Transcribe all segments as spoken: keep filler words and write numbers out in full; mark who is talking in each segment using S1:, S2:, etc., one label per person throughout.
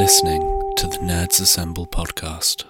S1: listening to the Nerds Assemble podcast.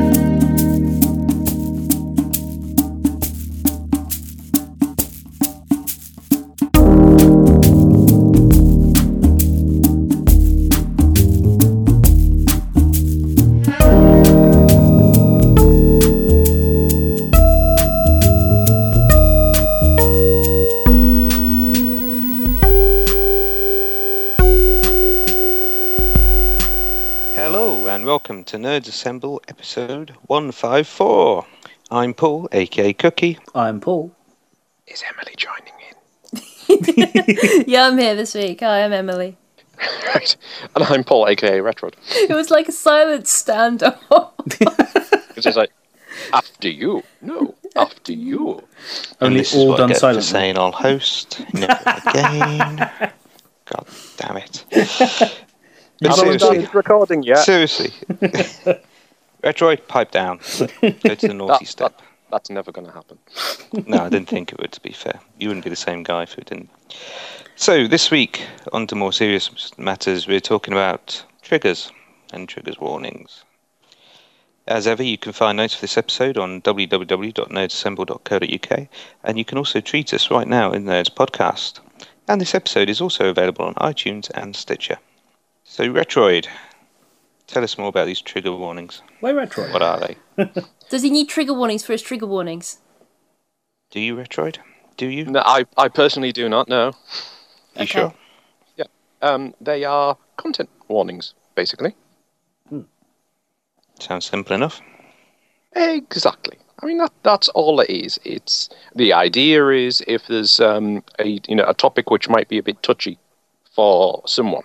S2: Welcome to Nerds Assemble episode one fifty-four. I'm Paul, aka Cookie.
S3: I'm Paul.
S4: Is Emily joining
S5: in? Yeah, I'm here this week. Hi, I'm Emily.
S4: Right. And I'm Paul, aka Retrod.
S5: It was like a silent standoff.
S4: It's just like, after you. No, after you.
S2: Only all done silently. Saying I'll host. Never again. God damn it.
S4: But seriously, recording yet?
S2: Seriously. Retroid, pipe down. Go to the naughty
S4: that,
S2: step.
S4: That, that's never going to happen.
S2: No, I didn't think it would, to be fair. You wouldn't be the same guy if it didn't. So, this week, on to more serious matters, we're talking about triggers and triggers warnings. As ever, you can find notes for this episode on w w w dot nerds assemble dot co dot u k, and you can also tweet us right now in Nerds Podcast. And this episode is also available on iTunes and Stitcher. So, Retroid, tell us more about these trigger warnings.
S3: Why Retroid?
S2: What are they?
S5: Does he need trigger warnings for his trigger warnings?
S2: Do you, Retroid? Do you?
S4: No, I, I personally do not know.
S2: You
S5: okay.
S2: sure?
S4: Yeah. Um, they are content warnings, basically.
S3: Hmm.
S2: Sounds simple enough.
S4: Exactly. I mean, that that's all it is. It's the idea is if there's um, a you know a topic which might be a bit touchy for someone,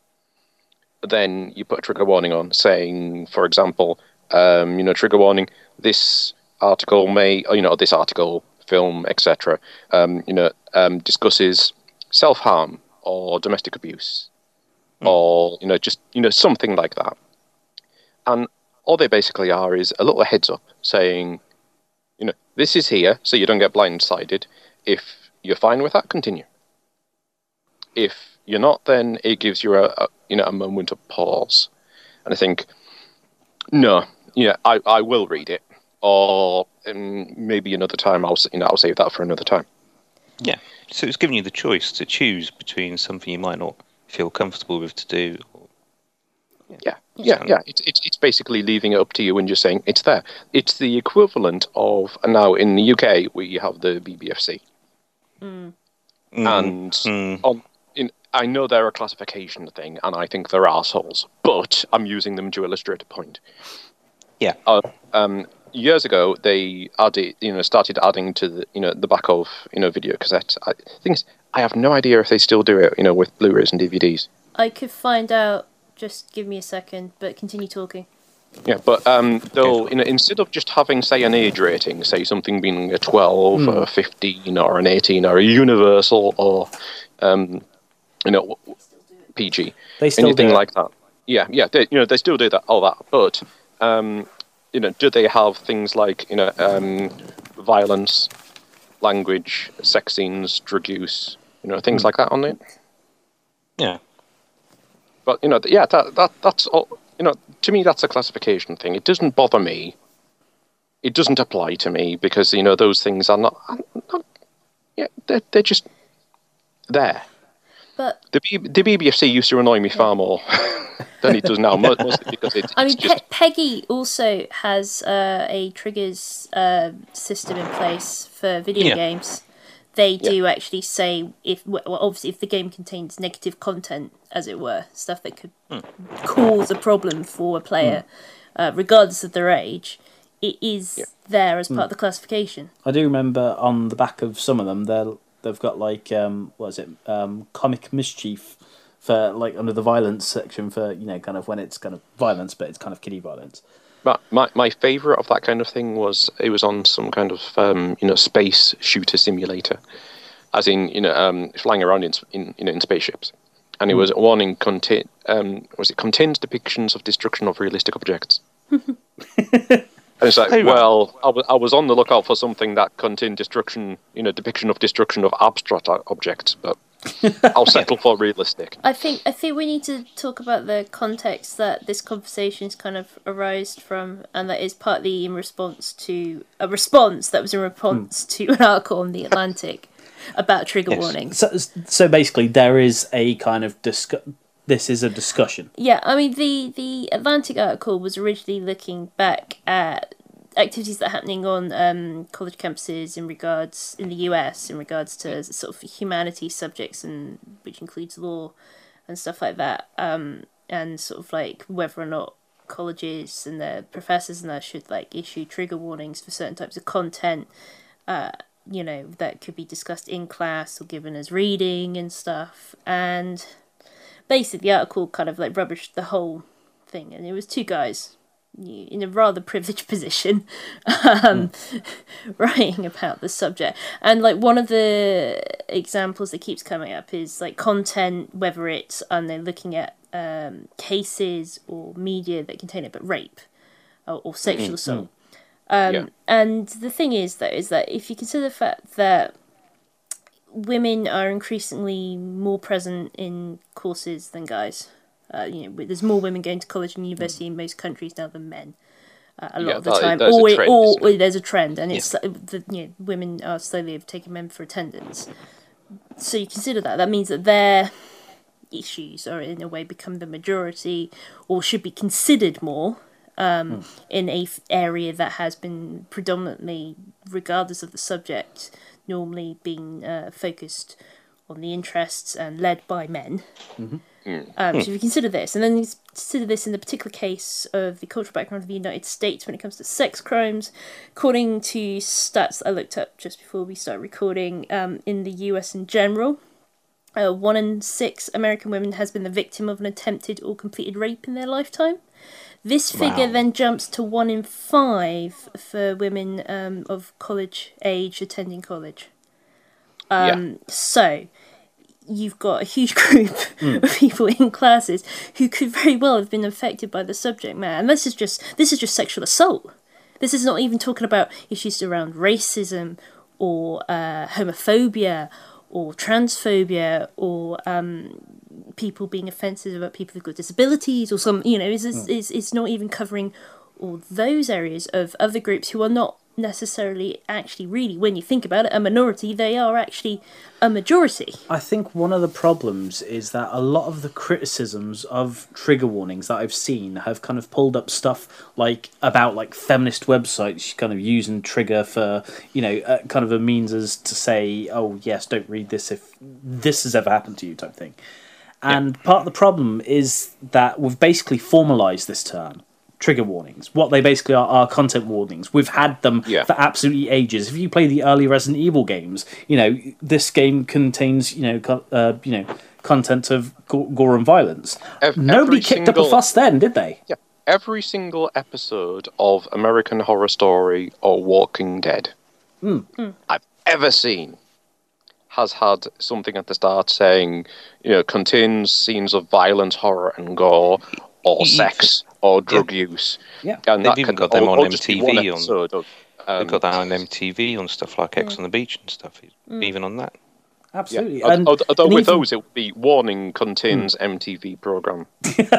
S4: then you put a trigger warning on, saying, for example, um, you know, trigger warning, this article may, you know, this article, film, et cetera, um, you know, um, discusses self-harm or domestic abuse mm. or, you know, just, you know, something like that. And all they basically are is a little heads up saying, you know, this is here, so you don't get blindsided. If you're fine with that, continue. If you're not, then it gives you a, a you know a moment of pause, and I think, no, yeah, I, I will read it, or um, maybe another time I'll you know I'll save that for another time.
S2: Yeah, so it's giving you the choice to choose between something you might not feel comfortable with to do. Or,
S4: yeah, yeah, yeah. yeah. It's it's it's basically leaving it up to you and just saying it's there. It's the equivalent of and now in the U K we have the B B F C,
S5: mm.
S4: and
S2: mm.
S4: on. I know they're a classification thing, and I think they're assholes, but I'm using them to illustrate a point.
S2: Yeah.
S4: Uh, um, years ago, they added, you know, started adding to the, you know, the back of, you know, video cassettes. I, thing is, I have no idea if they still do it, you know, with Blu-rays and D V Ds.
S5: I could find out. Just give me a second, but continue talking.
S4: Yeah, but um, they'll, you know, instead of just having, say, an age rating, say something being a twelve mm. or a fifteen or an eighteen or a universal or um. You know, P G,
S3: they still
S4: anything
S3: do
S4: like that. Yeah, yeah, they, you know, they still do that, all that. But, um, you know, do they have things like, you know, um, violence, language, sex scenes, drug use, you know, things mm. like that on it?
S2: Yeah.
S4: But, you know, yeah, that that that's all. You know, to me, that's a classification thing. It doesn't bother me. It doesn't apply to me because, you know, those things are not, are not yeah, they're, they're just there.
S5: But
S4: the, B- the B B F C used to annoy me far more than it does now, mostly because it, it's
S5: I mean,
S4: just...
S5: Pe- Peggy also has uh, a triggers uh, system in place for video
S2: yeah.
S5: games. They do
S4: yeah.
S5: actually say, if well, obviously, if the game contains negative content, as it were, stuff that could
S2: mm.
S5: cause a problem for a player, mm. uh, regardless of their age, it is
S4: yeah.
S5: there as part
S3: mm.
S5: of the classification.
S3: I do remember on the back of some of them, they'll They've got like um, what is it? Um, comic mischief for like under the violence section for you know kind of when it's kind of violence, but it's kind of kiddie violence.
S4: My my, my favourite of that kind of thing was it was on some kind of um, you know space shooter simulator, as in you know um, flying around in, in you know in spaceships, and it was a warning contain um, was it contains depictions of destruction of realistic objects. And it's like, hey, well, I was, I was on the lookout for something that contained destruction, you know, depiction of destruction of abstract objects, but I'll settle for realistic.
S5: I think I think we need to talk about the context that this conversation is kind of arose from, and that is partly in response to a response that was in response mm. to an article on The Atlantic about trigger yes. warnings.
S3: So, so basically, there is a kind of discuss. This is a discussion.
S5: Yeah, I mean the the Atlantic article was originally looking back at activities that are happening on um, college campuses in regards in the U S in regards to sort of humanities subjects, and which includes law and stuff like that, um, and sort of like whether or not colleges and their professors and that should like issue trigger warnings for certain types of content, uh, you know, that could be discussed in class or given as reading and stuff. And basically, the article kind of like rubbished the whole thing, and it was two guys in a rather privileged position um, mm. writing about the subject. And like one of the examples that keeps coming up is like content, whether it's and they're looking at um, cases or media that contain it, but rape or, or sexual mm. assault. Um, yeah. And the thing is, though, is that if you consider the fact that women are increasingly more present in courses than guys. Uh, you know, there's more women going to college and university in most countries now than men. Uh, a lot
S4: yeah,
S5: of the
S4: that,
S5: time,
S4: or,
S5: trend, or,
S4: or
S5: there's a trend, and
S4: yeah.
S5: it's the you know women are slowly taking men for attendance. So you consider that. That means that their issues are in a way become the majority, or should be considered more um, mm. in a f- area that has been predominantly, regardless of the subject, normally being uh, focused on the interests and led by men. Mm-hmm. Um, so if you consider this, and then you consider this in the particular case of the cultural background of the United States when it comes to sex crimes, according to stats that I looked up just before we started recording, um, in the U S in general, uh, one in six American women has been the victim of an attempted or completed rape in their lifetime. This figure wow. then jumps to one in five for women um, of college age attending college. Um, yeah. So you've got a huge group mm. of people in classes who could very well have been affected by the subject matter. And this is just this is just sexual assault. This is not even talking about issues around racism or uh, homophobia or transphobia or um, people being offensive about people who've got disabilities or some, you know, it's, mm. it's, it's not even covering all those areas of other groups who are not necessarily actually really, when you think about it, a minority. They are actually a majority.
S3: I think one of the problems is that a lot of the criticisms of trigger warnings that I've seen have kind of pulled up stuff like about like feminist websites kind of using trigger for, you know, uh, kind of a means as to say, oh yes, don't read this if this has ever happened to you type thing. And yeah. part of the problem is that we've basically formalised this term. Trigger warnings. What they basically are are content warnings. We've had them yeah. for absolutely ages. If you play the early Resident Evil games, you know this game contains you know co- uh, you know content of gore, gore and violence. Every, Nobody kicked single, up a fuss then, did they?
S4: Yeah. Every single episode of American Horror Story or Walking Dead
S3: mm. Mm.
S4: I've ever seen has had something at the start saying, you know, contains scenes of violence, horror, and gore, or sex. Or drug
S3: yeah.
S4: use.
S3: Yeah,
S2: and they've even got them on M T V. On,
S4: of, um,
S2: they've got that on M T V on stuff like X mm. on the Beach and stuff. Mm. Even on that.
S3: Absolutely.
S4: Yeah.
S3: And,
S4: although
S3: and
S4: with
S3: even,
S4: those, it would be warning contains mm. M T V program.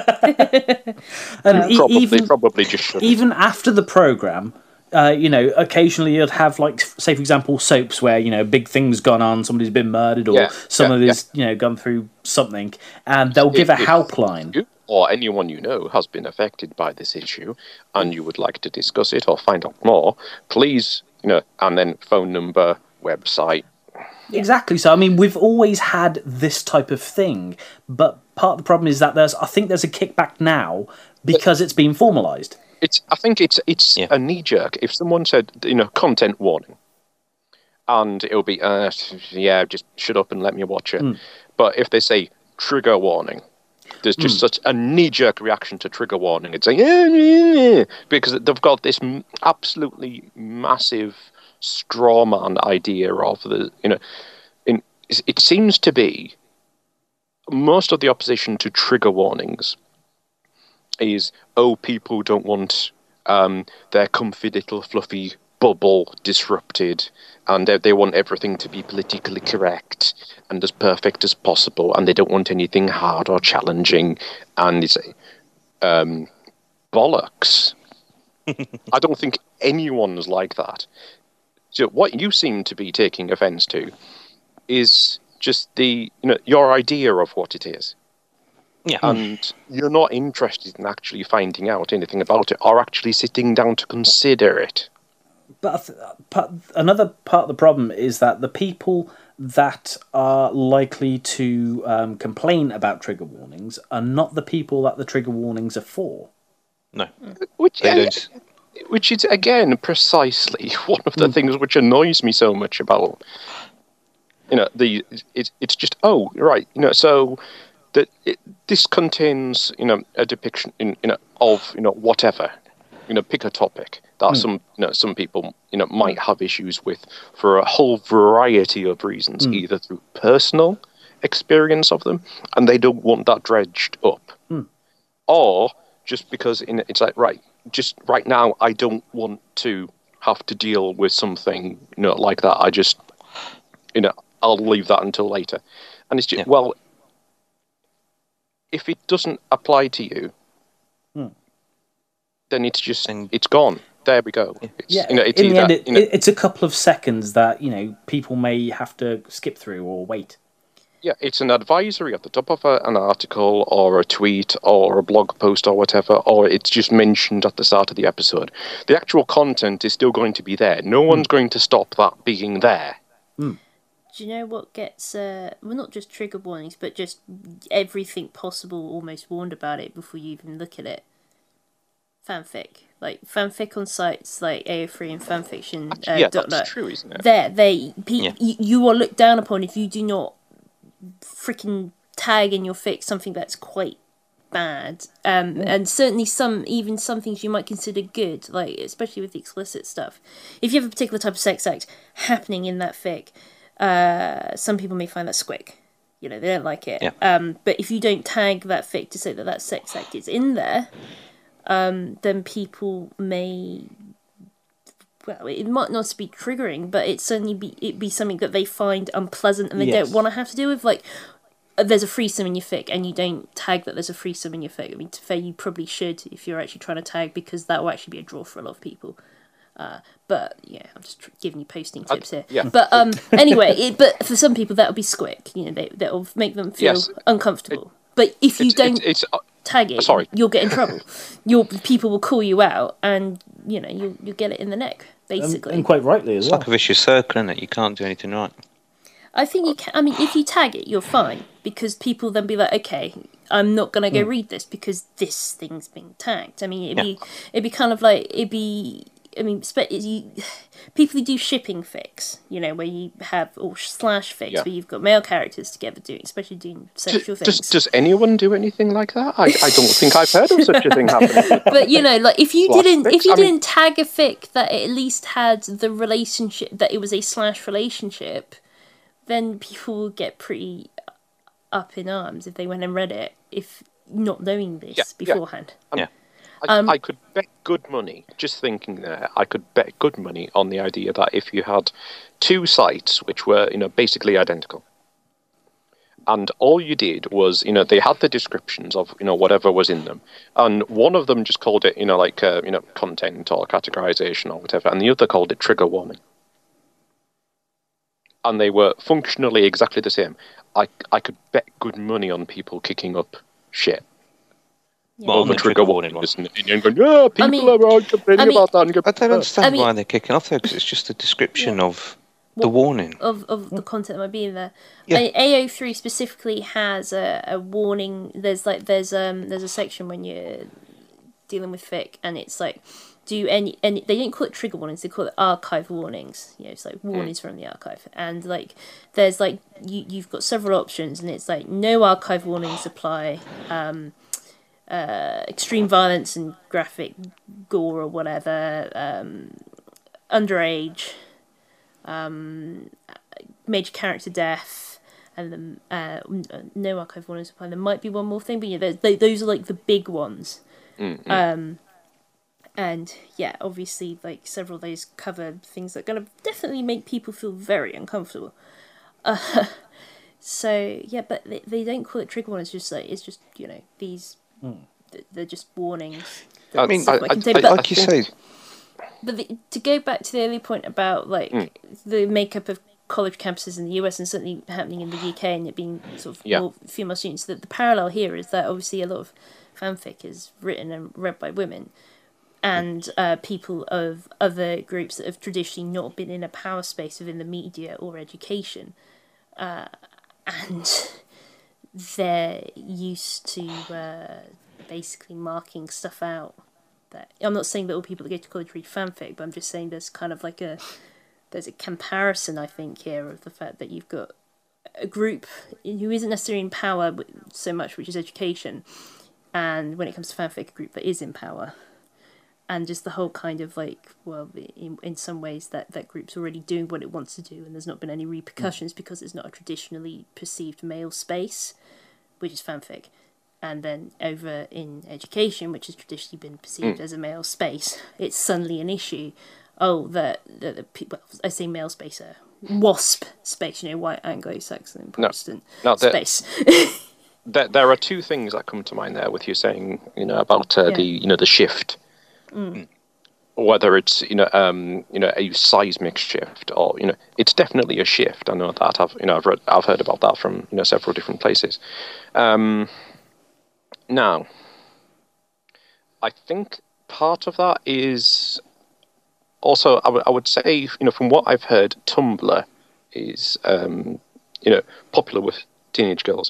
S3: and
S4: probably,
S3: even
S4: probably just shouldn't.
S3: Even after the program, uh, you know, occasionally you'd have like, say for example, soaps where you know big things gone on, somebody's been murdered, or
S4: yeah.
S3: somebody's
S4: yeah.
S3: you know gone through something, and they'll give
S4: if,
S3: a helpline.
S4: You, or anyone you know has been affected by this issue, and you would like to discuss it or find out more, please, you know, and then phone number, website.
S3: Exactly. So, I mean, we've always had this type of thing, but part of the problem is that there's, I think there's a kickback now because it's been formalised.
S4: It's, I think it's it's yeah. a knee-jerk. If someone said, you know, content warning, and it'll be, uh, yeah, just shut up and let me watch it. Mm. But if they say trigger warning, there's just mm. such a knee-jerk reaction to trigger warning. It's like, yeah, yeah, yeah, because they've got this absolutely massive straw man idea of the, you know, in, it seems to be most of the opposition to trigger warnings is, oh, people don't want um, their comfy little fluffy bubble disrupted, and they, they want everything to be politically correct and as perfect as possible, and they don't want anything hard or challenging, and it's um, bollocks. I don't think anyone's like that. So what you seem to be taking offence to is just the you know your idea of what it is.
S2: Yeah.
S4: And you're not interested in actually finding out anything about it or actually sitting down to consider it.
S3: But I th- part, another part of the problem is that the people that are likely to um, complain about trigger warnings are not the people that the trigger warnings are for.
S2: No.
S4: Which,
S2: They
S4: uh,
S2: don't.
S4: which is, again, precisely one of the things which annoys me so much about, you know, the it, it's just, oh, right, you know, so that it, this contains, you know, a depiction, in, you know, of, you know, whatever, you know, pick a topic that
S3: Mm.
S4: some, you know, some people, you know, might have issues with for a whole variety of reasons,
S3: Mm.
S4: either through personal experience of them, and they don't want that dredged up,
S3: Mm.
S4: or just because in, it's like, right, just right now, I don't want to have to deal with something, you know, like that. I just, you know, I'll leave that until later. And it's just,
S2: Yeah.
S4: well, if it doesn't apply to you,
S3: Hmm.
S4: then it's just,
S2: And-
S4: it's gone. There we go. It's,
S3: Yeah,
S4: you know, it's
S3: in the
S4: either,
S3: end, it,
S4: you know,
S3: it- it's a couple of seconds that you know people may have to skip through or wait.
S4: yeah, it's an advisory at the top of a, an article or a tweet or a blog post or whatever, or it's just mentioned at the start of the episode. The actual content is still going to be there. No one's going to stop that being there.
S5: Do you know what gets, uh, well, not just trigger warnings, but just everything possible almost warned about it before you even look at it? Fanfic. Like, fanfic on sites like A O three and fanfiction. Uh,
S4: yeah,
S5: dot
S4: that's
S5: net.
S4: true, isn't it?
S5: There, they, pe-
S2: Yeah.
S5: you, you are looked down upon if you do not freaking tag in your fic something that's quite bad. Um, and certainly some, even some things you might consider good, like, especially with the explicit stuff. If you have a particular type of sex act happening in that fic, uh, some people may find that squick. You know, they don't like it.
S2: Yeah.
S5: Um, but if you don't tag that fic to say that that sex act is in there, um, then people may, well, it might not be triggering, but it certainly be it be something that they find unpleasant and they
S3: Yes.
S5: don't want to have to deal with. Like, uh, there's a threesome in your fic and you don't tag that there's a threesome in your fic. I mean, to fair, you probably should if you're actually trying to tag, because that will actually be a draw for a lot of people. Uh, but yeah, I'm just tr- giving you posting tips here.
S4: yeah.
S5: But um, anyway, it, but for some people that'll be squick. You know, they that'll make them feel
S4: Yes.
S5: uncomfortable. but if you
S4: It's,
S5: don't
S4: it's, it's, uh,
S5: tag it,
S4: sorry.
S5: you'll get in trouble. Your people will call you out, and you know you'll you'll get it in the neck.
S3: And,
S5: Basically,
S3: and quite rightly as
S2: It's
S3: well.
S2: like a vicious circle, isn't it? You can't do anything right.
S5: I think you can. I mean, if you tag it, you're fine, because people then be like, okay, I'm not gonna go read this because this thing's being tagged. I mean, it'd be it'd be kind of like it'd be. I mean, spe- you, people who do shipping fics, you know, where you have, or slash fics,
S4: Yeah.
S5: where you've got male characters together doing, especially doing sexual
S4: does,
S5: things.
S4: does, does anyone do anything like that? I, I don't think I've heard of such a thing happening.
S5: But you know, like if you
S4: Slash
S5: didn't,
S4: fics?
S5: if you
S4: I mean-
S5: didn't tag a fic that it at least had the relationship, that it was a slash relationship, then people would get pretty up in arms if they went and read it, if not knowing this
S4: Yeah, yeah.
S5: beforehand.
S2: Yeah.
S4: I,
S5: Um,
S4: I could bet good money, just thinking there, I could bet good money on the idea that if you had two sites which were, you know, basically identical, and all you did was, you know, they had the descriptions of, you know, whatever was in them, and one of them just called it, you know, like, uh, you know, content or categorization or whatever, and the other called it trigger warning. And they were functionally exactly the same. I, I could bet good money on people kicking up shit.
S2: Well, on
S4: over
S2: the
S4: trigger
S2: trigger
S4: warning,
S2: warning
S4: isn't it? And going, yeah, people
S5: mean-
S4: are all complaining
S5: I mean-
S4: about that. And go,
S2: I don't understand
S5: I mean-
S2: why they're kicking off though, because it's just a description
S5: Yeah.
S2: of the warning.
S5: of, of the content that might be in there.
S2: Yeah.
S5: A- AO three specifically has a, a warning. There's like there's um there's a section when you're dealing with fic, and it's like do any any they don't call it trigger warnings, they call it archive warnings. You know, it's like warnings from the archive, and like there's like you you've got several options, and it's like no archive warnings apply. Um, uh, extreme violence and graphic gore or whatever. Um, underage. Um, major character death, and the uh, no archive warnings apply. There might be one more thing, but yeah, those, those are like the big ones. Um, And yeah, obviously, like several of those cover things that are going to definitely make people feel very uncomfortable. Uh, so yeah, but they, they don't call it trigger warnings. Just like it's just you know these mm. they're just warnings.
S2: I mean, I, I, I,
S5: but,
S2: like you say.
S5: But the, to go back to the early point about like mm. the makeup of college campuses in the U S and certainly happening in the U K and it being sort of yeah. more female students, that the parallel here is that obviously a lot of fanfic is written and read by women. And uh, people of other groups that have traditionally not been in a power space within the media or education. Uh, and they're used to uh, basically marking stuff out. That I'm not saying that all people that go to college read fanfic, but I'm just saying there's kind of like a... There's a comparison, I think, here of the fact that you've got a group who isn't necessarily in power so much, which is education. And when it comes to fanfic, a group that is in power. And just the whole kind of like, well, in, in some ways that, that group's already doing what it wants to do and there's not been any repercussions mm. because it's not a traditionally perceived male space, which is fanfic. And then over in education, which has traditionally been perceived mm. as a male space, it's suddenly an issue. Oh, the, the, the people, I say male space, uh, WASP space, you know, white Anglo-Saxon Protestant
S4: no, no, there,
S5: space.
S4: there, there are two things that come to mind there with you saying, you know, about uh, yeah. the, you know, the shift. Mm. Whether it's you know um, you know a seismic shift or you know it's definitely a shift. I know that I've you know I've read I've heard about that from you know several different places. Um, now, I think part of that is also I, w- I would say you know from what I've heard, Tumblr is um, you know popular with teenage girls.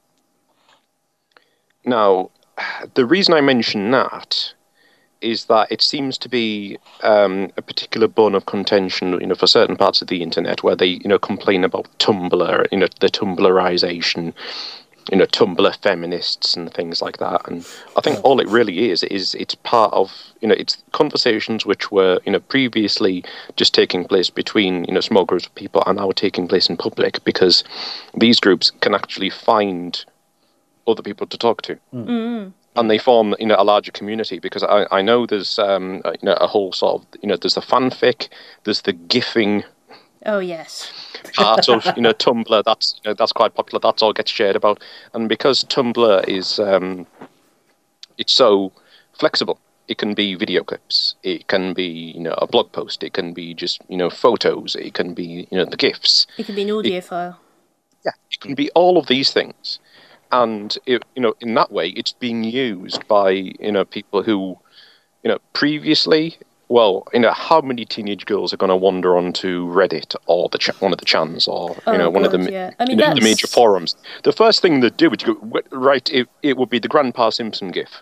S4: Now, the reason I mention that is that it seems to be um, a particular bone of contention, you know, for certain parts of the internet where they, you know, complain about Tumblr, you know, the Tumblrization, you know, Tumblr feminists and things like that. And I think all it really is is it's part of, you know, it's conversations which were, you know, previously just taking place between, you know, small groups of people and now taking place in public because these groups can actually find other people to talk to.
S5: Mm.
S4: And they form, you know, a larger community because I, I know there's, um, you know, a whole sort of, you know, there's the fanfic, there's the gifting.
S5: Oh yes.
S4: Part of, you know, Tumblr. That's you know, that's quite popular. That's all gets shared about, and because Tumblr is, um, it's so flexible. It can be video clips. It can be, you know, a blog post. It can be just, you know, photos. It can be, you know, the GIFs.
S5: It can be an audio it, file.
S4: Yeah, it can be all of these things. And, it, you know, in that way, it's being used by, you know, people who, you know, previously, well, you know, how many teenage girls are going to wander onto Reddit or the ch- one of the chans or,
S5: oh,
S4: you know,
S5: God,
S4: one of the,
S5: yeah. I mean,
S4: you know, the major forums? The first thing they'd do is go, right, it, it would be the Grandpa Simpson gif.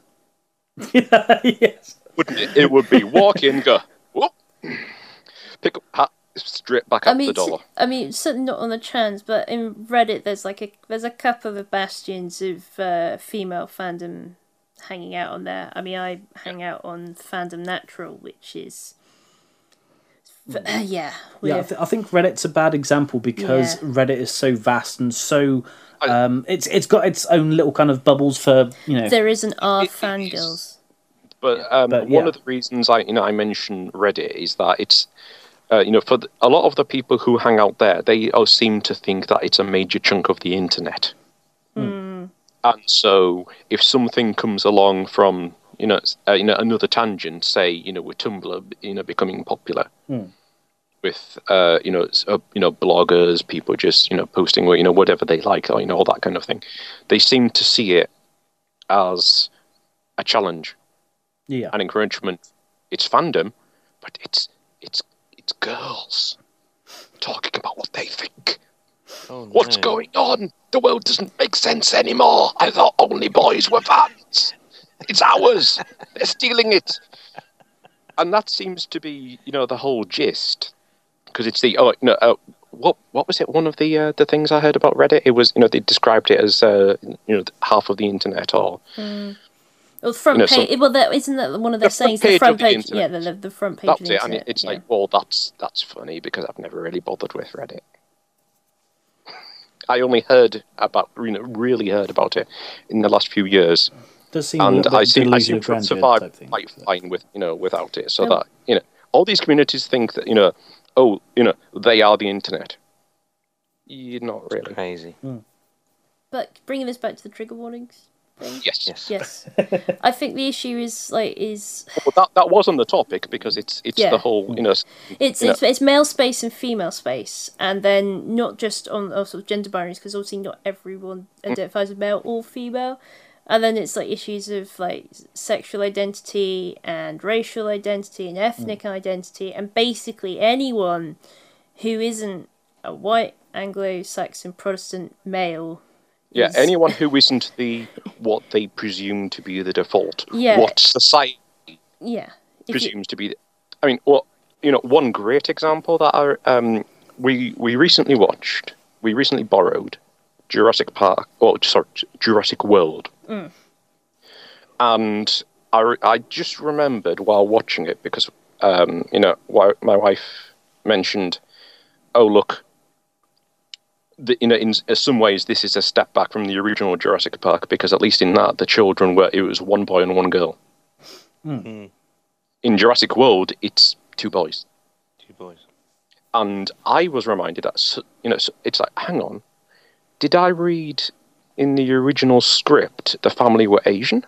S3: Yes.
S4: Wouldn't it? It would be walk in, go, whoop, pick up hat, straight back
S5: I
S4: out
S5: mean,
S4: the door.
S5: I mean, certainly not on the trans, but in Reddit, there's like a there's a couple of bastions of uh, female fandom hanging out on there. I mean, I hang out on Fandom Natural, which is uh, yeah,
S3: yeah. I, th- I think Reddit's a bad example because yeah. Reddit is so vast and so um, it's it's got its own little kind of bubbles for you know.
S5: There isn't our fangirls.
S4: But, um, but yeah. one of the reasons I you know I mention Reddit is that it's. Uh, you know, for the, a lot of the people who hang out there, they all seem to think that it's a major chunk of the internet.
S5: Mm.
S4: And so, if something comes along from, you know, uh, you know, another tangent, say, you know, with Tumblr, you know, becoming popular,
S3: mm.
S4: with, uh, you know, uh, you know, bloggers, people just, you know, posting, you know, whatever they like, or you know, all that kind of thing, they seem to see it as a challenge,
S3: yeah,
S4: an encouragement. It's fandom, but it's it's. It's girls talking about what they think.
S2: Oh, no.
S4: What's going on? The world doesn't make sense anymore. I thought only boys were fans. It's ours. They're stealing it. And that seems to be, you know, the whole gist. Because it's the, oh, no, uh, what what was it? One of the uh, the things I heard about Reddit? It was, you know, they described it as, uh, you know, half of the internet or...
S5: Mm. Well, front
S4: you know,
S5: page.
S4: some,
S5: well, that isn't that one of their
S4: the
S5: sayings.
S4: The front
S5: page.
S4: The
S5: yeah, the, the front page.
S4: That's
S5: of the
S4: it,
S5: internet,
S4: and it's
S5: yeah.
S4: like, well, that's that's funny because I've never really bothered with Reddit. I only heard about, you know, really heard about it in the last few years,
S3: Does seem
S4: and
S3: a bit
S4: I seem I
S3: delusion
S4: seem
S3: of
S4: to
S3: grandeur
S4: survive
S3: type thing.
S4: quite fine with you know without it. So
S5: Yeah.
S4: that you know, all these communities think that you know, oh, you know, they are the internet. You're not really.
S2: Crazy.
S5: But bringing this back to the trigger warnings thing.
S4: Yes.
S2: Yes.
S5: Yes, I think the issue is like is
S4: Well, that that was on the topic because it's it's
S5: Yeah.
S4: the whole you know. s-
S5: it's
S4: you know,
S5: it's, it's male space and female space, and then not just on uh, sort of gender binaries, because obviously not everyone identifies as male or female, and then it's like issues of like sexual identity and racial identity and ethnic identity, and basically anyone who isn't a white Anglo-Saxon Protestant male.
S4: yeah,
S5: is-
S4: anyone who isn't the what they presume to be the default,
S5: Yeah.
S4: what society
S5: Yeah. If you-
S4: presumes to be. The, I mean, well, you know, one great example that I, um, we we recently watched, we recently borrowed Jurassic Park, or sorry, Jurassic World, and I, re- I just remembered while watching it because um, you know why my wife mentioned, oh look, the, you know in s- some ways this is a step back from the original Jurassic Park because at least in that the children were it was one boy and one girl. In Jurassic World, it's two boys.
S2: Two boys.
S4: And I was reminded that, s- you know, s- it's like, hang on, did I read in the original script the family were Asian?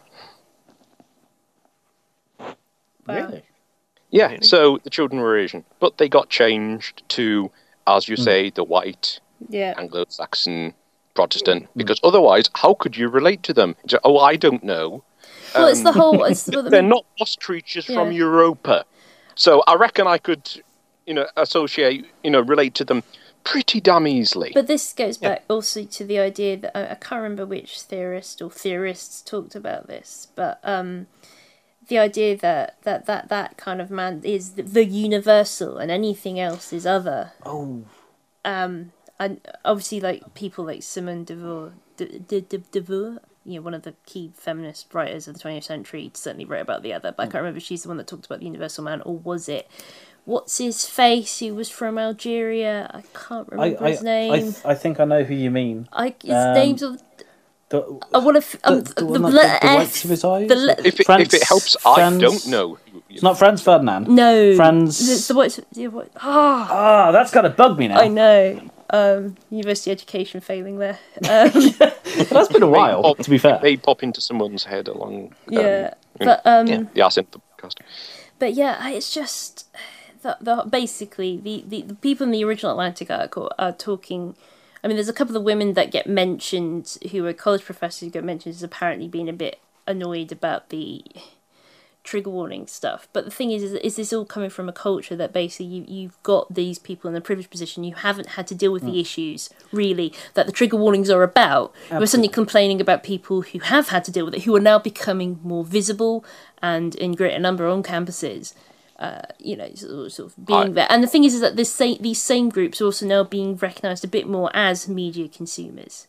S5: Wow.
S3: Really?
S4: Yeah,
S2: Really?
S4: so the children were Asian, but they got changed to, as you say, the white
S5: Yeah.
S4: Anglo-Saxon Protestant, because otherwise, how could you relate to them? It's like, oh, I don't know.
S5: Well, it's the
S4: Um,
S5: whole. It's, well, I
S4: They're
S5: mean,
S4: not lost creatures from
S5: Yeah.
S4: Europa, so I reckon I could, you know, associate, you know, relate to them pretty damn easily.
S5: But this goes back also to the idea that I, I can't remember which theorist or theorists talked about this, but um, the idea that, that, that, that kind of man is the, the universal and anything else is other.
S3: Oh,
S5: And obviously, like people like Simone de Beauvoir, de, de, de, de Beauvoir, you know, one of the key feminist writers of the twentieth century, certainly wrote about the other. But I can't remember if she's the one that talked about the universal man, or was it? What's his face? Who was from Algeria? I can't
S3: I,
S5: remember
S3: I,
S5: his name.
S3: I, th- I think I know who you mean.
S5: I, his
S3: Um,
S5: name's of.
S3: The,
S5: I want to.
S3: the,
S5: Um,
S3: the,
S5: the,
S3: one that-
S5: letter
S3: the, the
S5: F.
S3: whites of his eyes?
S5: the le-
S4: if it,
S3: Franz-
S4: if it helps, I
S3: Franz-
S4: don't know.
S3: It's not Franz Ferdinand.
S5: no.
S3: Franz-
S5: It's the what's the what? Ah,
S3: Ah, that's got to bug me now.
S5: I know. Um, university education failing there. Um,
S3: But that's been a while,
S4: Pop-
S3: to be fair.
S4: They pop into someone's head along um,
S5: yeah,
S4: you know,
S5: but um,
S2: yeah.
S4: the ass end of the podcast.
S5: but yeah, it's just the, the basically the, the the people in the original Atlantic article are talking. I mean, there's a couple of women that get mentioned who are college professors who get mentioned as apparently being a bit annoyed about the trigger warning stuff. But the thing is, is, is this all coming from a culture that basically you, you've got these people in a privileged position, you haven't had to deal with the issues, really, that the trigger warnings are about. We're suddenly complaining about people who have had to deal with it, who are now becoming more visible and in greater number on campuses. Uh, you know, sort of, sort of being
S4: I-
S5: there. And the thing is, is that this same, these same groups are also now being recognised a bit more as media consumers,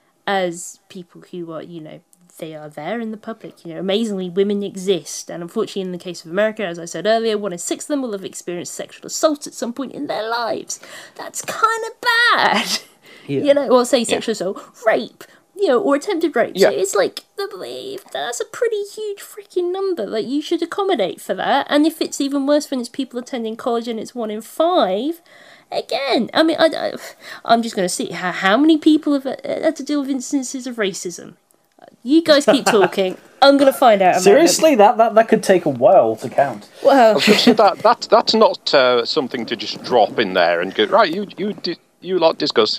S5: as people who are, you know, they are there in the public. You know, amazingly, women exist, and unfortunately, in the case of America, as I said earlier, one in six of them will have experienced sexual assault at some point in their lives. That's kind of bad.
S3: Yeah.
S5: You know, or say sexual assault, rape, you know, or attempted rape.
S4: Yeah.
S5: So it's like, the belief that's a pretty huge freaking number. Like, you should accommodate for that. And if it's even worse when it's people attending college and it's one in five, again, I mean, I, I, I'm just going to see how, how many people have uh, had to deal with instances of racism. You guys keep talking. I'm going to find out. About
S3: Seriously, that, that that could take a while to count.
S5: Them. Well,
S4: So that that that's not uh, something to just drop in there and go right. You you di- you lot discuss.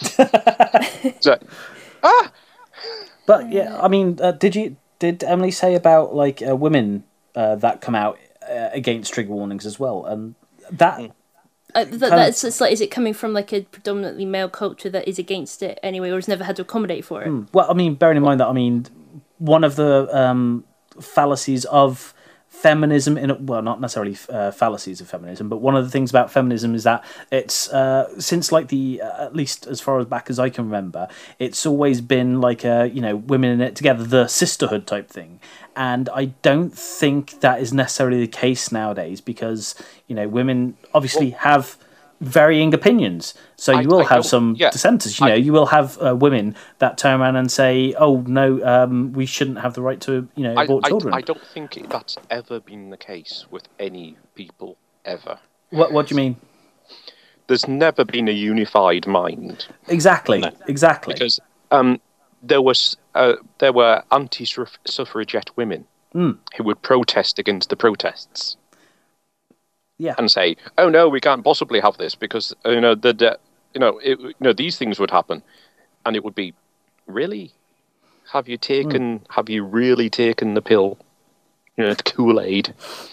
S4: So, ah,
S3: But yeah, I mean, uh, did you did Emily say about like uh, women uh, that come out uh, against trigger warnings as well? And that
S5: uh, th- that's it's like, is it coming from like a predominantly male culture that is against it anyway, or has never had to accommodate for it?
S3: well, I mean, bearing in mind that I mean, one of the um, fallacies of feminism in a, well, not necessarily uh, fallacies of feminism, but one of the things about feminism is that it's uh, since like the uh, at least as far as back as I can remember, it's always been like a you know women in it together, the sisterhood type thing, and I don't think that is necessarily the case nowadays because you know women obviously have varying opinions. So you
S4: I-
S3: will
S4: I
S3: have
S4: don't-
S3: some
S4: yeah.
S3: dissenters. You
S4: I-
S3: know, you will have uh, women that turn around and say, "Oh no, um, we shouldn't have the right to, you know,
S4: I,
S3: abort
S4: I,
S3: children."
S4: I don't think it- that's ever been the case with any people ever.
S3: What What do you mean?
S4: There's never been a unified mind
S3: Exactly.
S2: No.
S3: Exactly.
S4: because um, there was uh, there were anti-suffragette women
S3: Mm.
S4: who would protest against the protests
S3: Yeah.
S4: and say, "Oh no, we can't possibly have this because uh, you know the, the you know it, you know these things would happen," and it would be, really, have you taken have you really taken the pill, you know, the Kool-Aid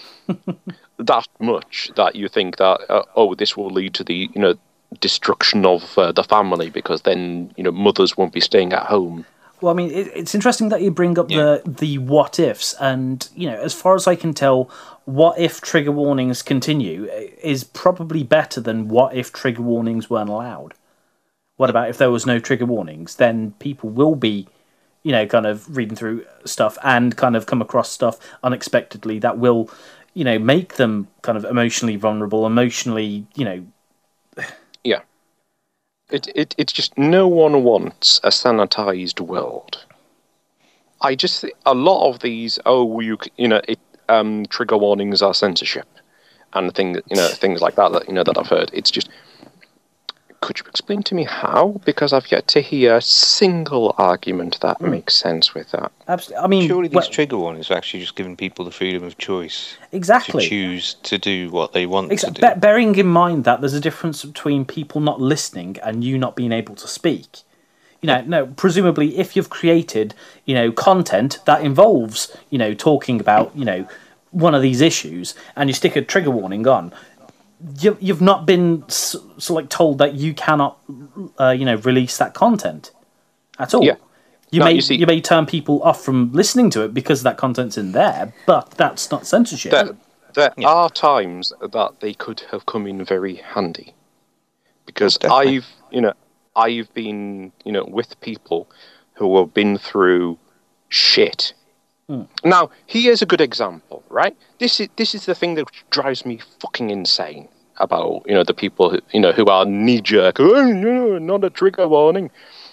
S4: that much that you think that uh, oh this will lead to the you know destruction of uh, the family because then you know mothers won't be staying at home.
S3: Well, I mean, it, it's interesting that you bring up
S2: Yeah.
S3: the the what ifs, and you know, as far as I can tell, what if trigger warnings continue is probably better than what if trigger warnings weren't allowed. What about if there was no trigger warnings? Then people will be, you know, kind of reading through stuff and kind of come across stuff unexpectedly that will, you know, make them kind of emotionally vulnerable, emotionally, you know.
S4: Yeah. It, it it's just no one wants a sanitized world. I just thi- a lot of these oh you c- you know it um trigger warnings are censorship and things you know things like that that you know that I've heard. It's just, could you explain to me how? Because I've yet to hear a single argument that makes sense with that.
S3: Absolutely. I mean,
S2: Surely these
S3: well,
S2: trigger warnings are actually just giving people the freedom of choice
S3: exactly.
S2: to choose to do what they want
S3: Ex-
S2: to do.
S3: be- bearing in mind that there's a difference between people not listening and you not being able to speak. You know, no, presumably if you've created, you know, content that involves, you know, talking about, you know, one of these issues and you stick a trigger warning on, you, you've not been so, so like told that you cannot, uh, you know, release that content at all.
S4: Yeah.
S3: You
S4: No,
S3: may
S4: you see-
S3: you may turn people off from listening to it because that content's in there, but that's not censorship.
S4: There, there
S2: Yeah.
S4: are times that they could have come in very handy, because
S2: Oh, definitely.
S4: I've you know I've been you know with people who have been through shit. Now here's a good example, right? This is this is the thing that drives me fucking insane about you know the people who you know who are knee jerk. Oh no, not a trigger warning.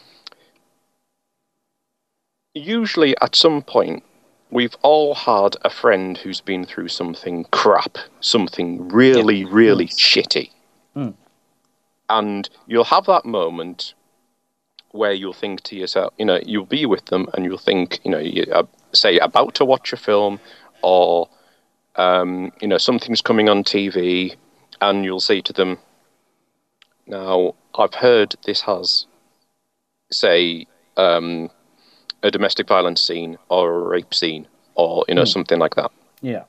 S4: Usually, at some point, we've all had a friend who's been through something crap, something really, really shitty.
S3: Mm.
S4: And you'll have that moment where you'll think to yourself, you know, you'll be with them and you'll think, you know, you uh, say about to watch a film or, um, you know, something's coming on T V and you'll say to them, now, I've heard this has, say, um, a domestic violence scene or a rape scene or, you know, something like that.
S3: Yeah.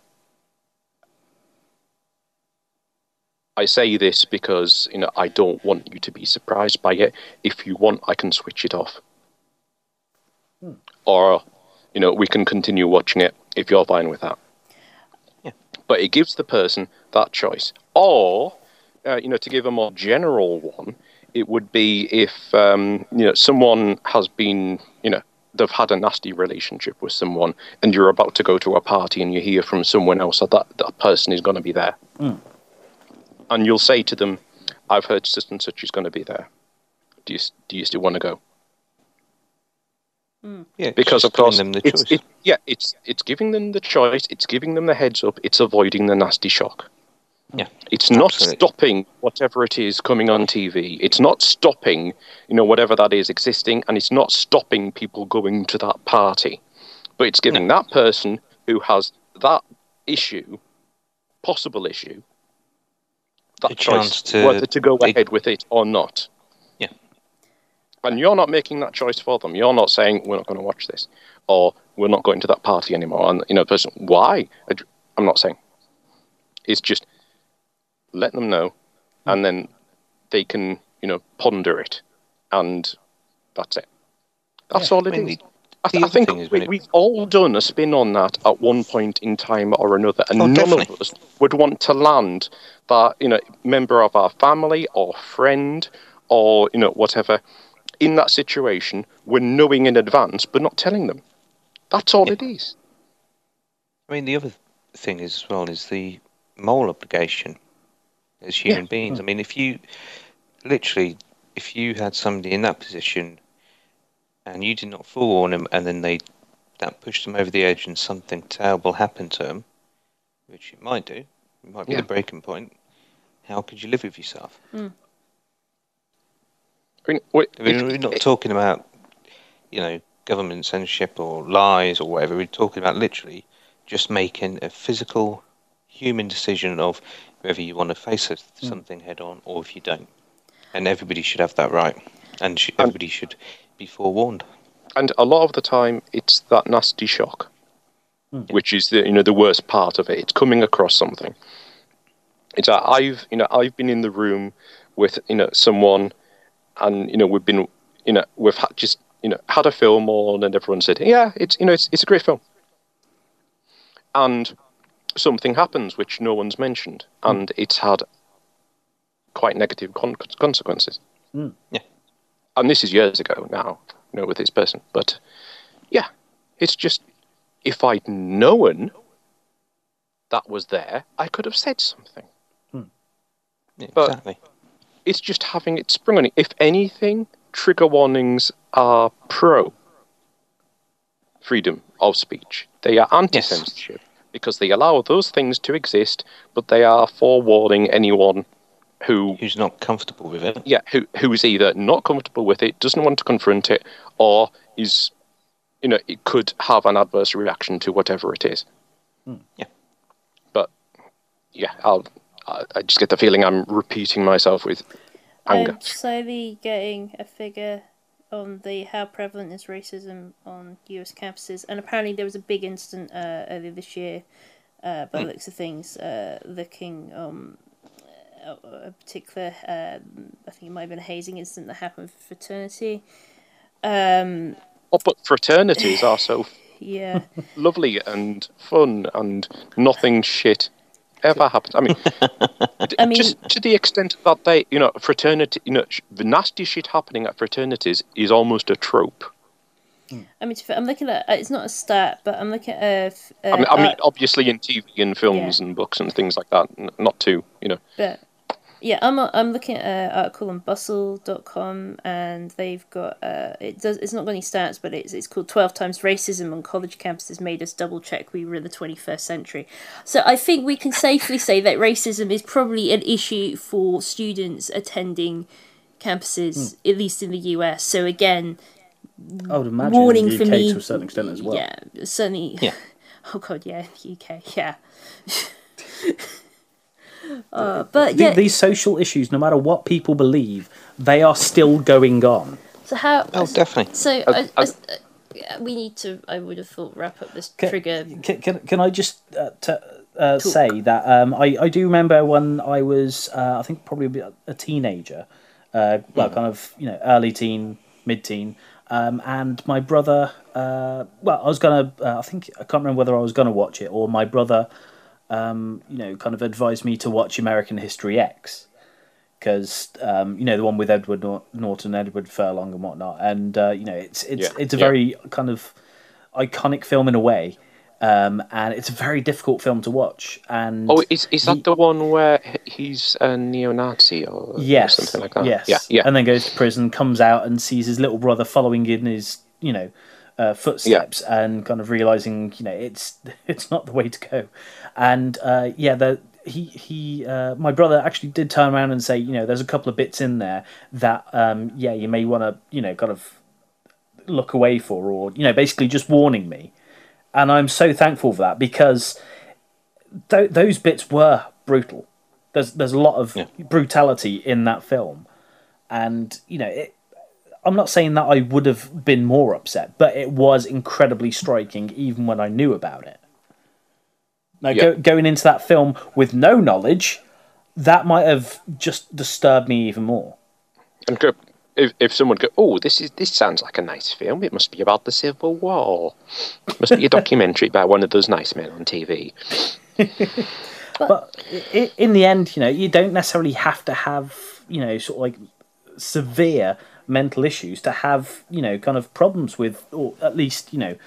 S4: I say this because, you know, I don't want you to be surprised by it. If you want, I can switch it off.
S3: Hmm.
S4: Or, you know, we can continue watching it if you're fine with that.
S2: Yeah.
S4: But it gives the person that choice. Or, uh, you know, to give a more general one, it would be if, um, you know, someone has been, you know, they've had a nasty relationship with someone and you're about to go to a party and you hear from someone else that that, that person is going to be there.
S3: Mm.
S4: And you'll say to them, I've heard such and such is going to be there. Do you, do you still want to go?
S2: Yeah, it's
S4: Because,
S2: just
S4: of course,
S2: giving them the
S4: it's,
S2: choice.
S4: it, yeah, it's, it's giving them the choice, it's giving them the heads up, it's avoiding the nasty shock.
S2: Yeah,
S4: It's not
S2: absolutely.
S4: stopping whatever it is coming on T V. It's not stopping, you know, whatever that is existing, and it's not stopping people going to that party. But it's giving that person who has that issue, possible issue, that
S2: A
S4: choice
S2: chance to-
S4: whether to go
S2: they-
S4: ahead with it or not.
S2: Yeah.
S4: And you're not making that choice for them. You're not saying we're not going to watch this, or we're not going to that party anymore. And you know, person, why? I- I'm not saying. It's just let them know, and then they can, you know, ponder it, and that's it. That's
S3: Yeah,
S4: all it
S2: I mean,
S4: is.
S2: the-
S4: I, th-
S2: the
S4: I
S2: other
S4: think
S2: thing is
S4: we,
S2: when it-
S4: we've all done a spin on that at one point in time or another, and
S2: Oh,
S4: none
S2: definitely.
S4: of us would want to land that, you know, member of our family or friend or, you know, whatever, in that situation, we're knowing in advance but not telling them. That's all
S2: Yeah.
S4: it is.
S2: I mean, the other thing is as well is the moral obligation. as human
S4: Yeah.
S2: beings. I mean, if you literally, if you had somebody in that position and you did not forewarn them, and then they that pushed them over the edge, and something terrible happened to them, which it might do, it might be
S4: Yeah.
S2: the breaking point. How could you live with yourself?
S5: Mm.
S4: I mean, wait,
S2: I mean,
S4: if-
S2: we're not
S4: if-
S2: talking about, you know, government censorship or lies or whatever. We're talking about literally just making a physical, human decision of whether you want to face a, something head on or if you don't. And everybody should have that right, and sh-
S4: Um,
S2: everybody should be forewarned.
S4: And a lot of the time, it's that nasty shock, which is the you know the worst part of it. It's coming across something. It's uh, I've you know I've been in the room with you know someone, and you know we've been you know we've had just you know had a film on, and everyone said, yeah, it's you know it's it's a great film, and something happens which no one's mentioned, and it's had quite negative con- consequences.
S3: Mm.
S2: Yeah.
S4: And this is years ago now, you know, with this person. But yeah, it's just if I'd known that was there, I could have said something.
S2: Yeah,
S4: But-
S2: exactly.
S4: It's just having it sprung on it. If anything, trigger warnings are pro freedom of speech. They are anti-censorship because they allow those things to exist, but they are forewarning anyone who
S2: Who's not comfortable with it?
S4: yeah, who who is either not comfortable with it, doesn't want to confront it, or is, you know, it could have an adverse reaction to whatever it is.
S3: Mm.
S2: Yeah.
S4: But yeah, I'll, I I just get the feeling I'm repeating myself with anger.
S5: I'm slowly getting a figure on the how prevalent is racism on U S campuses, and apparently there was a big incident uh, earlier this year. Uh, by the looks of things, uh, looking um, a, a particular, uh, I think it might have been a hazing incident that happened with fraternity. Um,
S4: Oh, but fraternities are so
S5: yeah,
S4: lovely and fun, and nothing shit ever happens. I mean, d-
S5: I mean-
S4: just to the extent that they, you know, fraternity, you know, sh- the nasty shit happening at fraternities is almost a trope.
S5: I mean, to be- I'm looking at uh, it's not a stat, but I'm looking at a. f- Uh,
S4: I mean, I mean
S5: art-
S4: obviously in T V and films
S5: Yeah.
S4: and books and things like that, n- not to, you know.
S5: But yeah, I'm I'm looking at an article on bustle dot com, and they've got uh it does it's not got any stats, but it's it's called twelve times racism on college campuses made us double check we were in the twenty-first century. So I think we can safely say that racism is probably an issue for students attending campuses, at least in the U S. So again,
S3: I would imagine
S5: warning
S3: in the
S5: for
S3: U K
S5: me
S3: to a certain extent as well.
S5: yeah, certainly.
S2: Yeah.
S5: Oh god, yeah, U K, yeah. uh, but
S3: The-
S5: yeah,
S3: These social issues, no matter what people believe, they are still going on.
S5: so how?
S2: Oh, definitely.
S5: So
S4: Uh,
S5: I, I,
S4: uh,
S5: uh, yeah, we need to. I would have thought wrap up this
S3: Can,
S5: trigger.
S3: Can, can, can I just uh, t- uh, say that um, I, I do remember when I was, uh, I think probably a bit- a teenager, uh, well, kind of, you know, early teen, mid teen, um, and my brother, uh, well, I was going to, uh, I think, I can't remember whether I was going to watch it or my brother, um, you know, kind of advised me to watch American History X. Because um, you know, the one with Edward Nor- Norton, Edward Furlong, and whatnot, and uh, you know, it's it's
S4: Yeah,
S3: it's a
S4: yeah.
S3: very kind of iconic film in a way, um, and it's a very difficult film to watch. And
S4: Oh, is is that
S3: he-
S4: the one where h- he's a neo-Nazi or, or
S3: yes,
S4: something like that?
S3: yes,
S4: Yeah, yeah.
S3: and then goes to prison, comes out, and sees his little brother following in his you know uh, footsteps, and kind of realizing you know it's it's not the way to go, and uh, yeah, the. He he. Uh, my brother actually did turn around and say, you know, there's a couple of bits in there that, um, yeah, you may want to, you know, kind of look away for, or you know, basically just warning me. And I'm so thankful for that because th- those bits were brutal. There's there's a lot of
S2: Yeah.
S3: brutality in that film, and you know, it, I'm not saying that I would have been more upset, but it was incredibly striking, even when I knew about it. Now,
S4: Yeah.
S3: go, going into that film with no knowledge, that might have just disturbed me even more.
S4: And go, if if someone go, oh, this is this sounds like a nice film. It must be about the Civil War. It must be a documentary about one of those nice men on T V.
S3: But i- in the end, you know, you don't necessarily have to have, you know, sort of like severe mental issues to have, you know, kind of problems with, or at least, you know,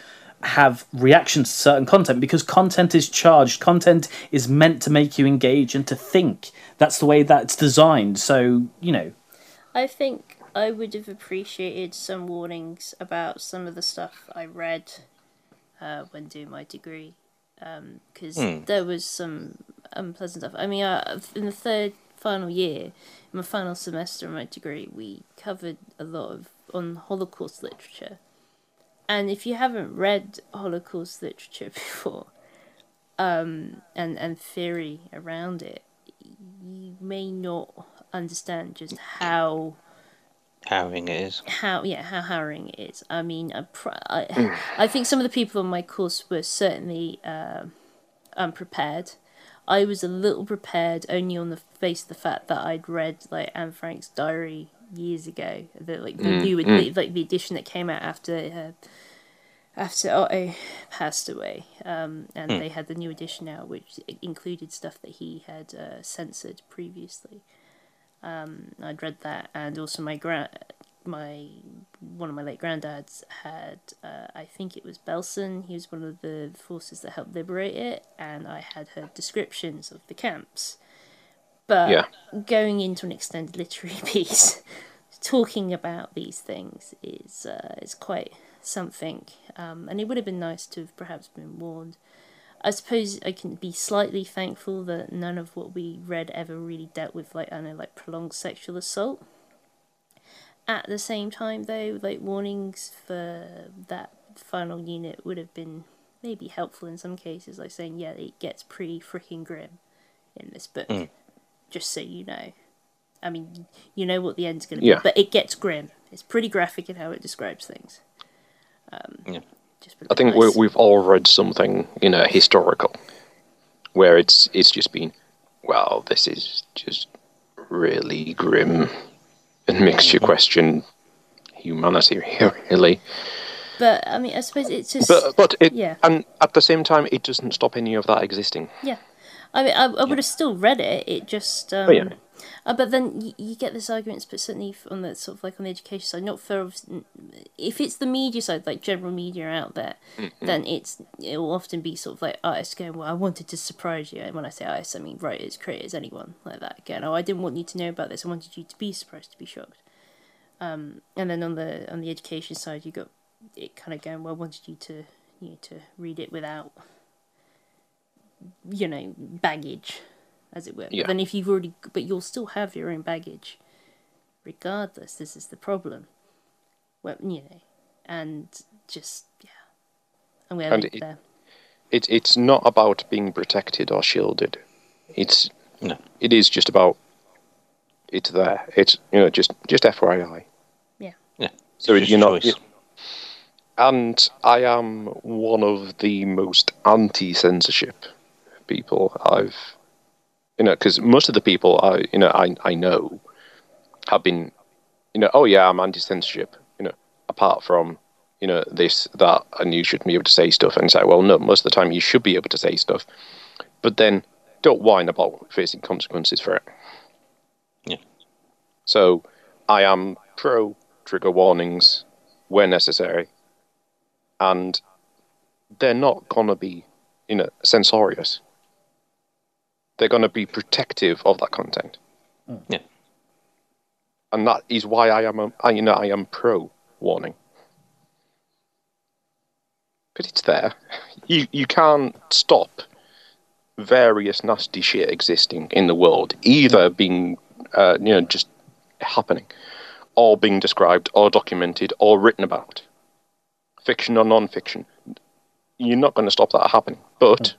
S3: have reactions to certain content, because content is charged. Content is meant to make you engage and to think. That's the way that it's designed. So, you know.
S5: I think I would have appreciated some warnings about some of the stuff I read uh, when doing my degree. Because um, mm. there was some unpleasant stuff. I mean, uh, in the third final year, in my final semester of my degree, we covered a lot of on Holocaust literature. And if you haven't read Holocaust literature before, um, and, and theory around it, you may not understand just how...
S2: harrowing it is.
S5: How yeah, how harrowing it is. I mean, I, I, I think some of the people on my course were certainly uh, unprepared. I was a little prepared only on the face of the fact that I'd read like Anne Frank's diary years ago, the like the mm, new mm. the, like the edition that came out after uh, after Otto passed away, um, and mm. they had the new edition out, which included stuff that he had uh, censored previously. Um, I'd read that, and also my gra- my one of my late granddads had uh, I think it was Belsen. He was one of the forces that helped liberate it, and I had heard descriptions of the camps. But yeah. going into an extended literary piece, talking about these things is uh, is quite something, um, and it would have been nice to have perhaps been warned. I suppose I can be slightly thankful that none of what we read ever really dealt with, like I know, like prolonged sexual assault. At the same time, though, like warnings for that final unit would have been maybe helpful in some cases, like saying, yeah, it gets pretty freaking grim in this book. Mm. Just so you know. I mean, you know what the end's going to
S4: yeah.
S5: be, but it gets grim. It's pretty graphic in how it describes things. Um,
S2: yeah.
S5: just
S4: I think
S5: nice.
S4: we we've all read something, you know, historical, where it's it's just been, well, this is just really grim, and makes you question humanity, really.
S5: But I mean, I suppose it's just.
S4: But but it
S5: yeah.
S4: and at the same time, it doesn't stop any of that existing.
S5: Yeah. I mean, I, I would have still read it. It just, um,
S4: oh, yeah.
S5: uh, but then you, you get this argument, but certainly on the sort of like on the education side, not for if it's the media side, like general media out there, mm-hmm. then it's it will often be sort of like artists going, well, I wanted to surprise you, and when I say artists, I mean writers, creators, anyone like that. Again, oh, I didn't want you to know about this. I wanted you to be surprised, to be shocked. Um, and then on the on the education side, you got it kind of going, well, I wanted you to you know, to read it without. You know, baggage, as it were.
S4: Yeah.
S5: But then if you've already, but you'll still have your own baggage, regardless. This is the problem. Well, you know, and just yeah, I'm going to leave it there.
S4: It it's not about being protected or shielded. It's
S2: no.
S4: It is just about it's there. It's you know just just F Y I.
S5: Yeah.
S2: Yeah.
S4: So you're not. You, and I am one of the most anti-censorship people I've, you know, because most of the people I, you know, I I know have been, you know, oh yeah, I'm anti-censorship, you know, apart from, you know, this, that, and you shouldn't be able to say stuff, and say, well, no, most of the time you should be able to say stuff, but then don't whine about facing consequences for it.
S2: Yeah.
S4: So I am pro trigger warnings where necessary, and they're not gonna be, you know, censorious. They're going to be protective of that content.
S2: Mm. Yeah.
S4: And that is why I am, a, I, you know, I am pro warning. But it's there. You you can't stop various nasty shit existing in the world, either being, uh, you know, just happening, or being described, or documented, or written about, fiction or non-fiction. You're not going to stop that happening, but. Mm.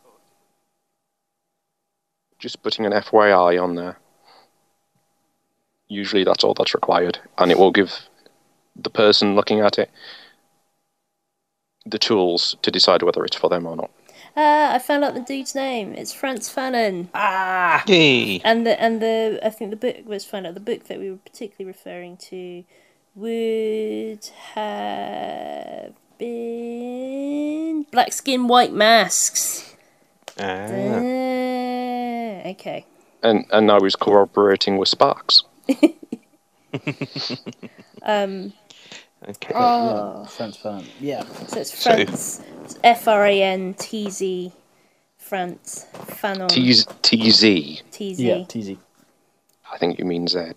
S4: Just putting an F Y I on there. Usually that's all that's required. And it will give the person looking at it the tools to decide whether it's for them or not.
S5: Ah, I found out the dude's name. It's Frantz Fanon.
S3: Ah!
S2: Yay!
S5: And the, and the I think the book was found out. The book that we were particularly referring to would have been Black Skin, White Masks.
S2: Ah.
S5: Uh, okay.
S4: And and now he's cooperating with Sparks.
S5: um,
S2: Okay.
S5: Oh,
S3: Yeah, transparent. Yeah.
S5: so it's
S2: So-
S5: France. It's F R A N T Z. France. Fanon.
S4: T T Z.
S5: T Z.
S3: Yeah, T Z.
S4: I think you mean Z.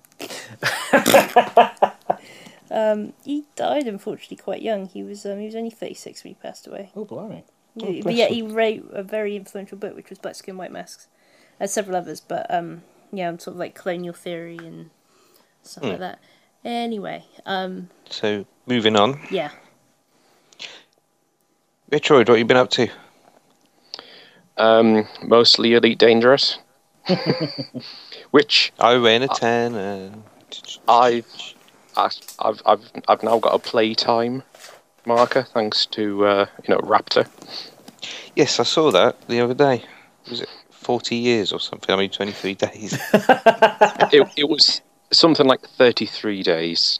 S5: He died unfortunately quite young. He was um, he was only thirty-six when he passed away.
S3: Oh, blimey.
S5: Yeah,
S3: bless
S5: but yeah,
S3: him.
S5: he wrote a very influential book, which was Black Skin, White Masks, and several others. But um, yeah, on sort of like colonial theory and stuff like that. Anyway, um,
S2: So, moving on.
S5: yeah,
S2: Metroid, what have you been up to?
S4: Um, mostly Elite Dangerous. Which
S2: I ran a ten. Uh,
S4: I've, I've, I've, I've now got a playtime marker thanks to uh, you know Raptor.
S2: Yes, I saw that the other day. Was it forty years or something? I mean, twenty-three days.
S4: It, it was something like thirty-three days.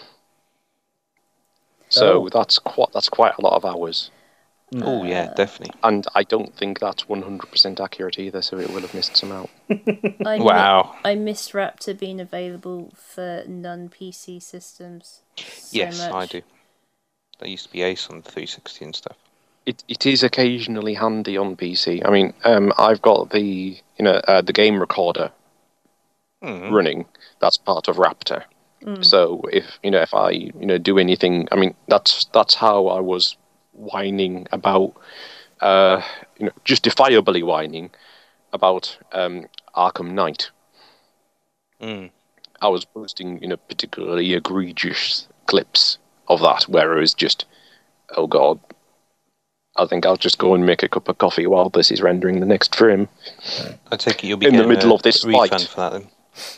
S4: So
S3: Oh.
S4: that's quite that's quite a lot of hours,
S2: Oh, yeah, definitely.
S4: and I don't think that's one hundred percent accurate either. So it will have missed some out.
S5: I mi-
S2: Wow.
S5: I missed Raptor being available for non-P C systems. So
S2: Yes,
S5: much.
S2: I do. That used to be Ace on the three sixty and stuff.
S4: It it is occasionally handy on P C. I mean, um, I've got the you know uh, the game recorder
S2: Mhm.
S4: running. That's part of Raptor. So if you know if I you know do anything, I mean that's that's how I was whining about, uh, you know, justifiably whining about um, Arkham Knight.
S2: Mm.
S4: I was posting you know particularly egregious clips of that where it was just, oh god, I think I'll just go and make a cup of coffee while this is rendering the next frame.
S2: I take it you'll be
S4: In the
S2: getting
S4: middle
S2: a
S4: of this
S2: refund
S4: fight.
S2: for that then.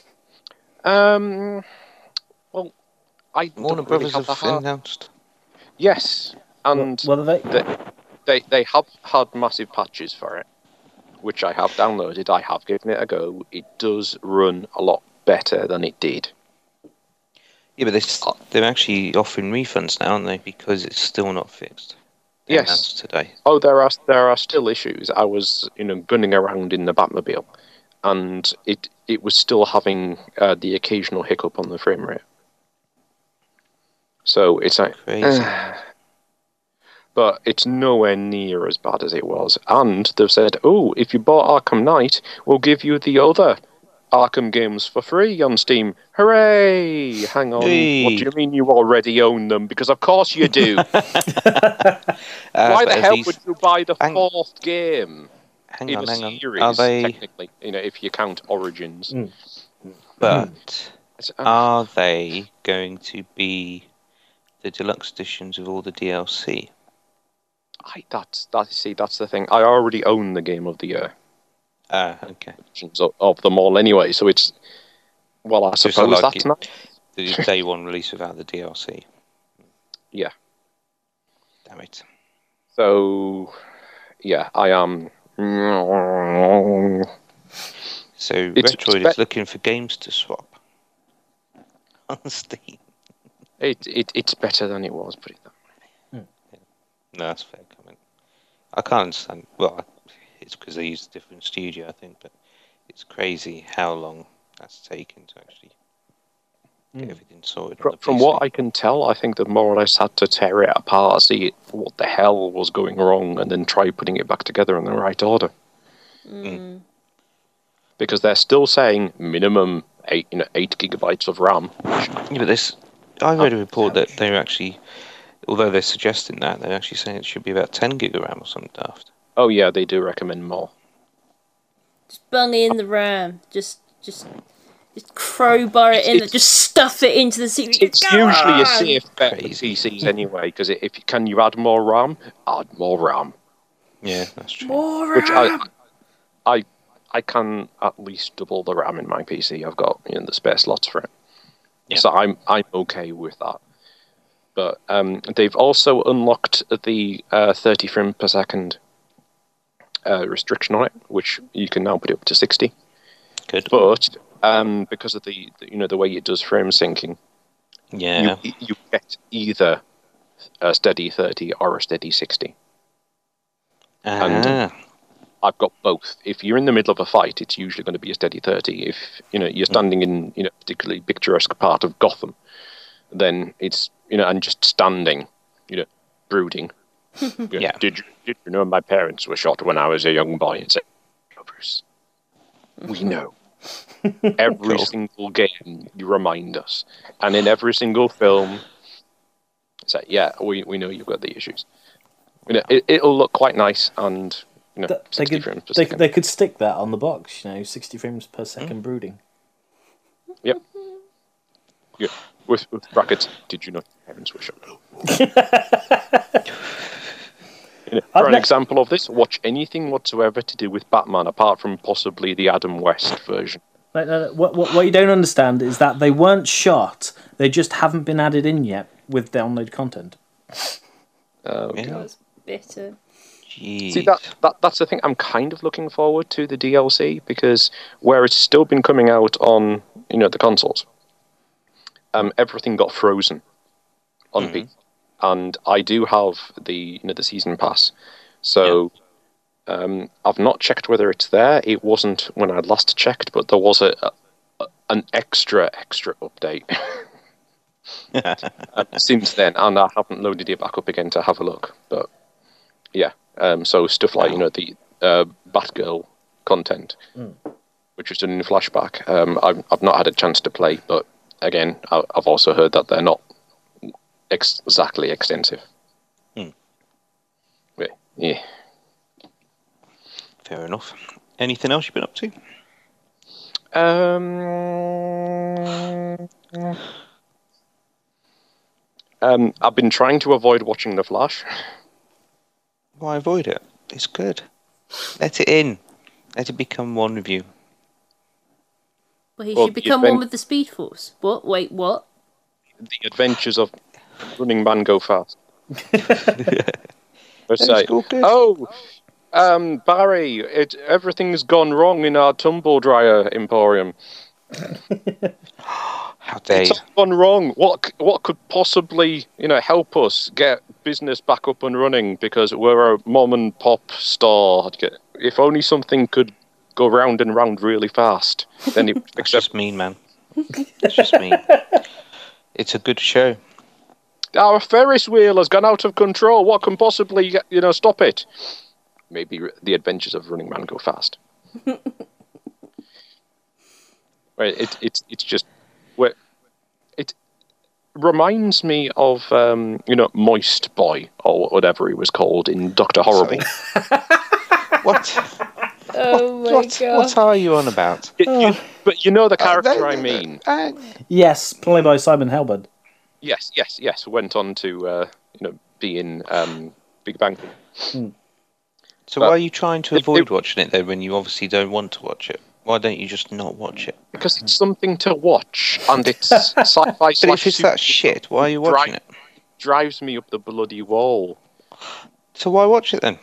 S4: Um, well, I
S2: Warner
S4: don't really
S2: Brothers
S4: have the
S2: have
S4: heart.
S2: announced.
S4: Yes, and
S3: What are they?
S4: they, they they have had massive patches for it, which I have downloaded. I have given it a go. It does run a lot better than it did.
S2: Yeah, but they s- they're actually offering refunds now, aren't they? Because it's still not fixed. They
S4: Yes.
S2: announced today.
S4: Oh, there are there are still issues. I was you know gunning around in the Batmobile, and it it was still having uh, the occasional hiccup on the frame rate. So it's like,
S2: Crazy.
S4: but it's nowhere near as bad as it was. And they've said, oh, if you bought Arkham Knight, we'll give you the other Arkham games for free on Steam. Hooray! Hang on,
S2: Hey.
S4: what do you mean you already own them? Because of course you do.
S2: Uh,
S4: Why
S2: but
S4: the
S2: as
S4: hell
S2: these-
S4: would you buy the
S2: Hang-
S4: fourth game
S2: Hang
S4: in
S2: on,
S4: a
S2: hang on.
S4: series,
S2: Are they?
S4: technically, you know, if you count Origins?
S3: Mm.
S2: But
S4: It's, uh,
S2: are they going to be the deluxe editions of all the D L C?
S4: I, that's, that, see, that's the thing. I already own the Game of the Year
S2: Ah, okay.
S4: editions of, of them all anyway, so it's, well, I
S2: So it's
S4: suppose
S2: not like
S4: that's
S2: it-
S4: not...
S2: The day one release without the D L C.
S4: Yeah.
S2: Damn it.
S4: So, yeah, I am...
S2: So
S4: It's-
S2: Retroid
S4: it's
S2: is looking for games to swap on Steam.
S4: It, it, it's better than it was, put it that way.
S2: No, that's a fair comment. I can't understand. Well, it's because they used a different studio, I think, but it's crazy how long that's taken to actually get everything sorted. on
S4: From,
S2: the
S4: from
S2: P C.
S4: what I can tell, I think they more or less had to tear it apart, see it, what the hell was going wrong, and then try putting it back together in the right order.
S5: Mm.
S4: Because they're still saying minimum eight, you know, eight gigabytes of RAM.
S2: Yeah, but this, I read a report that they're actually, although they're suggesting that, they're actually saying it should be about ten gig of RAM or something daft.
S4: Oh yeah, they do recommend more.
S5: Just bung in the RAM. Just, just, just crowbar it in.
S4: It's-
S5: Just stuff it into the C P U.
S4: It's
S5: Go
S4: usually a
S5: on!
S4: safe bet with
S2: Crazy.
S4: P Cs anyway, because if you can you add more RAM, add more RAM.
S2: Yeah, that's true.
S5: More
S4: Which I,
S5: RAM.
S4: I, I can at least double the RAM in my P C. I've got you know the spare slots for it,
S2: Yeah.
S4: so I'm I'm okay with that. But um, they've also unlocked the uh, thirty frame per second uh, restriction on it, which you can now put it up to sixty.
S2: Good.
S4: But um, because of the the- you know the way it does frame syncing,
S2: Yeah.
S4: you you get either a steady thirty or a steady sixty. and-
S2: Ah,
S4: I've got both. If you're in the middle of a fight, it's usually going to be a steady thirty. If you know you're standing in you know particularly picturesque part of Gotham, then it's, you know, and just standing, you know, brooding.
S2: Yeah.
S4: Did you, did you know my parents were shot when I was a young boy? It's like, "Oh, Bruce, we know. Every
S2: Cool.
S4: single game, you remind us. And in every single film, it's like, yeah, we, we know you've got the issues. You know, it, it'll look quite nice and, you know,
S3: Th- they
S4: sixty
S3: could
S4: frames per
S3: they,
S4: second.
S3: they could stick that on the box, you know, sixty frames per second brooding.
S4: Yep. Yeah. With, with brackets, did you know your parents were shot? You know, for
S3: I've
S4: an
S3: ne-
S4: example of this, watch anything whatsoever to do with Batman, apart from possibly the Adam West version.
S3: No, no, no. What, what what you don't understand is that they weren't shot; they just haven't been added in yet with download content.
S4: Uh,
S2: Yeah.
S5: That was bitter.
S2: Jeez.
S4: See, that, that that's the thing. I'm kind of looking forward to the D L C because where it's still been coming out on, you know, the consoles, um, everything got frozen on
S2: Mhm.
S4: P C, and I do have the, you know, the season pass, so um, I've not checked whether it's there. It wasn't when I last checked, but there was a, a an extra extra update uh, since then, and I haven't loaded it back up again to have a look. But yeah. Um, so stuff like, you know, the uh, Batgirl content, which was done in flashback. Um, I've I've not had a chance to play, but again, I, I've also heard that they're not ex- exactly extensive.
S2: Hmm.
S4: But, yeah.
S2: Fair enough. Anything else you've been up to?
S4: Um, um, I've been trying to avoid watching The Flash.
S2: Why avoid it? It's good. Let it in. Let it become one with you.
S5: Well, he
S4: Well,
S5: should become
S4: you've been-
S5: one with the Speed Force. What? Wait, what?
S4: The Adventures of Running Man Go Fast. Let's
S2: It's
S4: say,
S2: all good.
S4: oh, um, Barry, it, everything's gone wrong in our tumble dryer emporium.
S2: How dare
S4: It's
S2: you?
S4: all gone wrong. What c- what could possibly, you know, help us get business back up and running? Because we're a mom and pop store. If only something could go round and round really fast, then it
S2: That's just mean, man. That's just mean. It's a good show.
S4: our Ferris wheel has gone out of control. What can possibly, you know, stop it? Maybe r- the Adventures of Running Man Go Fast. Right, it it's it's just where it reminds me of um, you know, Moist Boy or whatever he was called in Doctor Horrible.
S2: What?
S5: Oh my
S2: What? What are you on about?
S4: It- you- but you know the character
S2: Uh,
S4: I mean.
S2: uh,
S3: Yes, played by Simon Helbud.
S4: Yes, yes, yes. Went on to uh, you know, be in um, Big Bang.
S2: so
S4: But
S2: why are you trying to
S4: it-
S2: avoid
S4: it-
S2: watching it then when you obviously don't want to watch it? Why don't you just not watch it?
S4: Because it's something to watch, and it's sci-fi.
S2: But
S4: slash
S2: if it's that
S4: super-
S2: shit, why are you watching it?
S4: Drives me up the bloody wall.
S2: So why watch it then?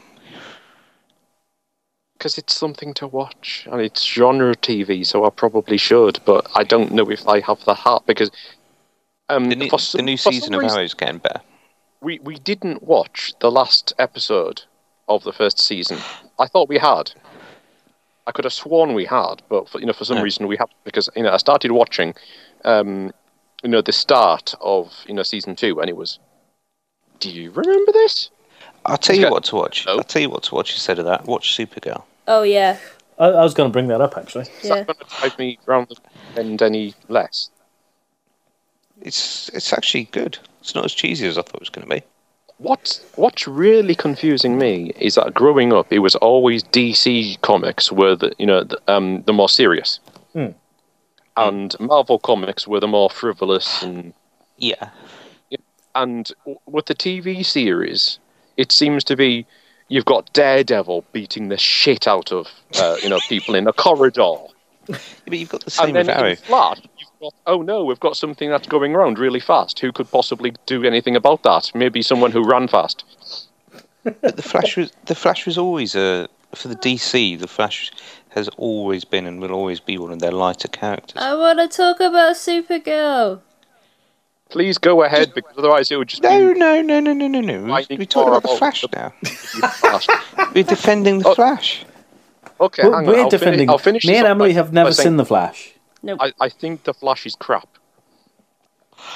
S4: Because it's something to watch, and it's genre T V, so I probably should, but I don't know if I have the heart, because um,
S2: The new,
S4: for
S2: the
S4: some,
S2: new
S4: for
S2: season
S4: some
S2: of
S4: reason,
S2: Arrow's getting better.
S4: we, we didn't watch the last episode of the first season. I thought we had. I could have sworn we had, but for, you know, for some
S2: Yeah.
S4: reason we haven't, because, you know, I started watching um, you know, the start of, you know, season two, and it was, do you remember this?
S2: I'll tell
S4: It's
S2: you
S4: got-
S2: what to watch.
S4: Oh.
S2: I'll tell you what to watch instead of that. Watch Supergirl.
S5: Oh yeah,
S3: I, I was going to bring that up actually.
S4: Is
S5: yeah.
S4: that going to drive me round the bend any less?
S2: It's it's actually good. It's not as cheesy as I thought it was going to be.
S4: What What's really confusing me is that growing up, it was always D C comics were the, you know, the, um, the more serious,
S3: Hmm.
S4: and Marvel comics were the more frivolous, and
S2: Yeah.
S4: and w- with the T V series, it seems to be you've got Daredevil beating the shit out of uh, you know, people in a corridor,
S2: But you've got the same
S4: and then
S2: with Arrow.
S4: in Flash, you've got, oh no, we've got something that's going around really fast. Who could possibly do anything about that? Maybe someone who ran fast.
S2: But the Flash was the Flash was always a for the D C. The Flash has always been and will always be one of their lighter characters.
S5: I want to talk about Supergirl.
S4: Please go ahead, because otherwise it would just
S2: No,
S4: be
S2: no, no, no, no, no, no. We're,
S4: Finding
S2: we're talking about the
S4: more
S2: Flash
S4: about
S2: now.
S4: Flash.
S2: We're defending the
S4: Oh.
S2: Flash.
S4: Okay,
S3: We're,
S4: hang on.
S3: we're
S4: I'll
S3: defending.
S4: Finish, I'll finish
S3: Me
S4: this
S3: and
S4: up
S3: Emily
S4: by-
S3: have never
S4: by saying
S3: seen The Flash.
S5: Nope.
S4: I, I think the Flash is crap.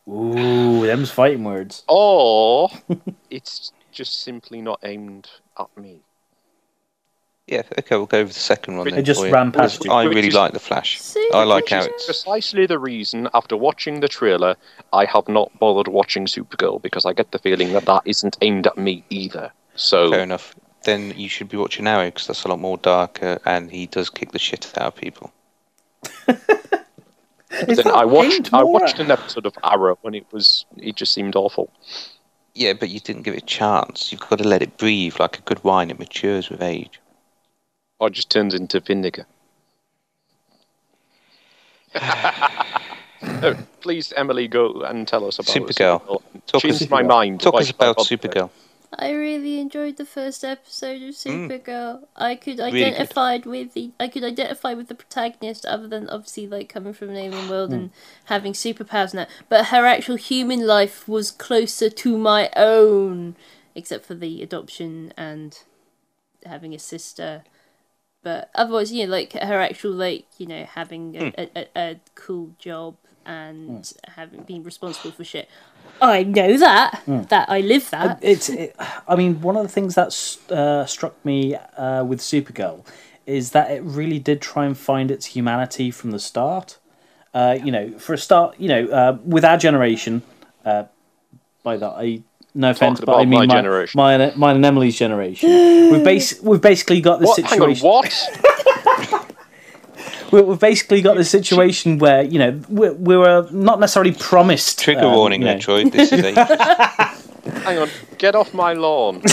S3: Ooh, them's fighting words.
S4: Or it's just simply not aimed at me.
S2: Yeah, okay, we'll go with the second one.
S4: It
S2: Then
S3: just
S2: for you.
S3: ran past you.
S2: I
S4: Which
S2: really
S4: is-
S2: like the Flash.
S5: See,
S2: I like
S5: which
S2: how
S5: is
S2: it's.
S4: Precisely the reason, after watching the trailer, I have not bothered watching Supergirl, because I get the feeling that that isn't aimed at me either. So,
S2: Fair enough. Then you should be watching Arrow because that's a lot more darker, and he does kick the shit out of people.
S3: Is
S4: then
S3: that
S4: I watched
S3: aimed
S4: I
S3: more
S4: watched
S3: at-
S4: an episode of Arrow when it was it just seemed awful.
S2: Yeah, but you didn't give it a chance. You've got to let it breathe like a good wine. It matures with age.
S4: Or it just turns into vinegar. No, please, Emily, go and tell us about
S2: Supergirl. Talk
S4: Change
S2: us-
S4: my mind.
S2: Talk
S4: Why-
S2: us about
S4: why-
S2: Supergirl.
S5: I really enjoyed the first episode of Supergirl. I could
S2: Mm. Really good.
S5: identify with the I could identify with the protagonist, other than obviously like coming from an alien world
S2: Mm.
S5: and having superpowers and that. But her actual human life was closer to my own, except for the adoption and having a sister. But otherwise, you know, like her actual like you know having a, a, a, a cool job and having been responsible for shit. I know that that I live that.
S3: It's. It, I mean, one of the things that uh, struck me uh, with Supergirl is that it really did try and find its humanity from the start. Uh, you know, for a start, you know, uh, with our generation, uh, by that I no offense,
S4: Talking
S3: but I
S4: about
S3: mean
S4: my
S3: my,
S4: generation.
S3: mine, and- mine and Emily's generation. we've bas- we've basically got this
S4: What? Hang on,
S3: situation.
S4: what?
S3: we- We've basically got this situation where you know we're, we're not necessarily promised
S2: Trigger
S3: um,
S2: warning,
S3: you know,
S2: Metroid. This is a.
S4: Hang on, get off my lawn.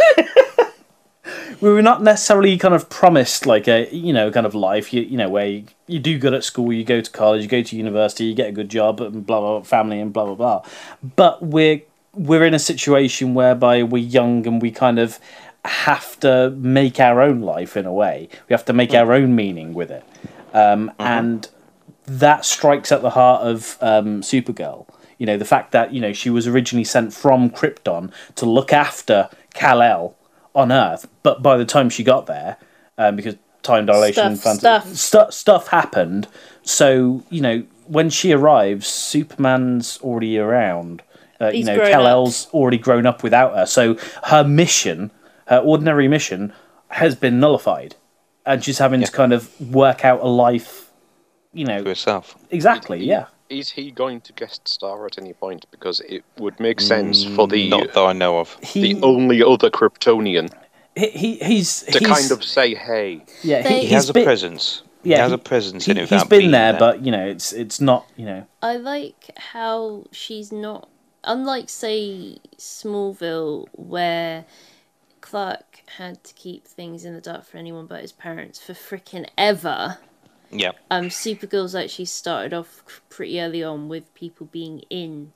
S3: we were not necessarily kind of promised like a you know kind of life you you know where you, you do good at school, you go to college, you go to university, you get a good job and blah blah, blah family and blah blah blah. But we're we're in a situation whereby we're young and we kind of have to make our own life in a way. We have to make our own meaning with it, um, and that strikes at the heart of um, Supergirl. You know, the fact that you know she was originally sent from Krypton to look after Kal-El on Earth, but by the time she got there, um, because time dilation,
S5: Stuff,
S3: fant-
S5: stuff.
S3: stu- stuff happened. So you know, when she arrives, Superman's already around. Uh, you
S5: He's
S3: know,
S5: grown
S3: Kal-El's already grown up without her, so her mission, her ordinary mission, has been nullified, and she's having to kind of work out a life. You know,
S2: For yourself.
S3: exactly, yeah.
S4: Is he going to guest star at any point? Because it would make sense for the
S2: Not that I know of.
S3: He,
S4: the only other Kryptonian
S3: he, he he's
S4: to
S3: he's,
S4: kind of say, "Hey,
S3: yeah
S5: They-
S3: he,
S2: He
S3: he's
S2: has a
S3: been,
S2: presence.
S3: yeah
S2: he has
S3: he-
S2: a presence
S3: he,
S2: in it
S3: he's
S2: without
S3: been
S2: being
S3: there, but you know it's it's not you know
S5: I like how she's not, unlike say Smallville, where Clark had to keep things in the dark for anyone but his parents for frickin' ever.
S2: Yeah.
S5: Um, Supergirl's actually started off pretty early on with people being in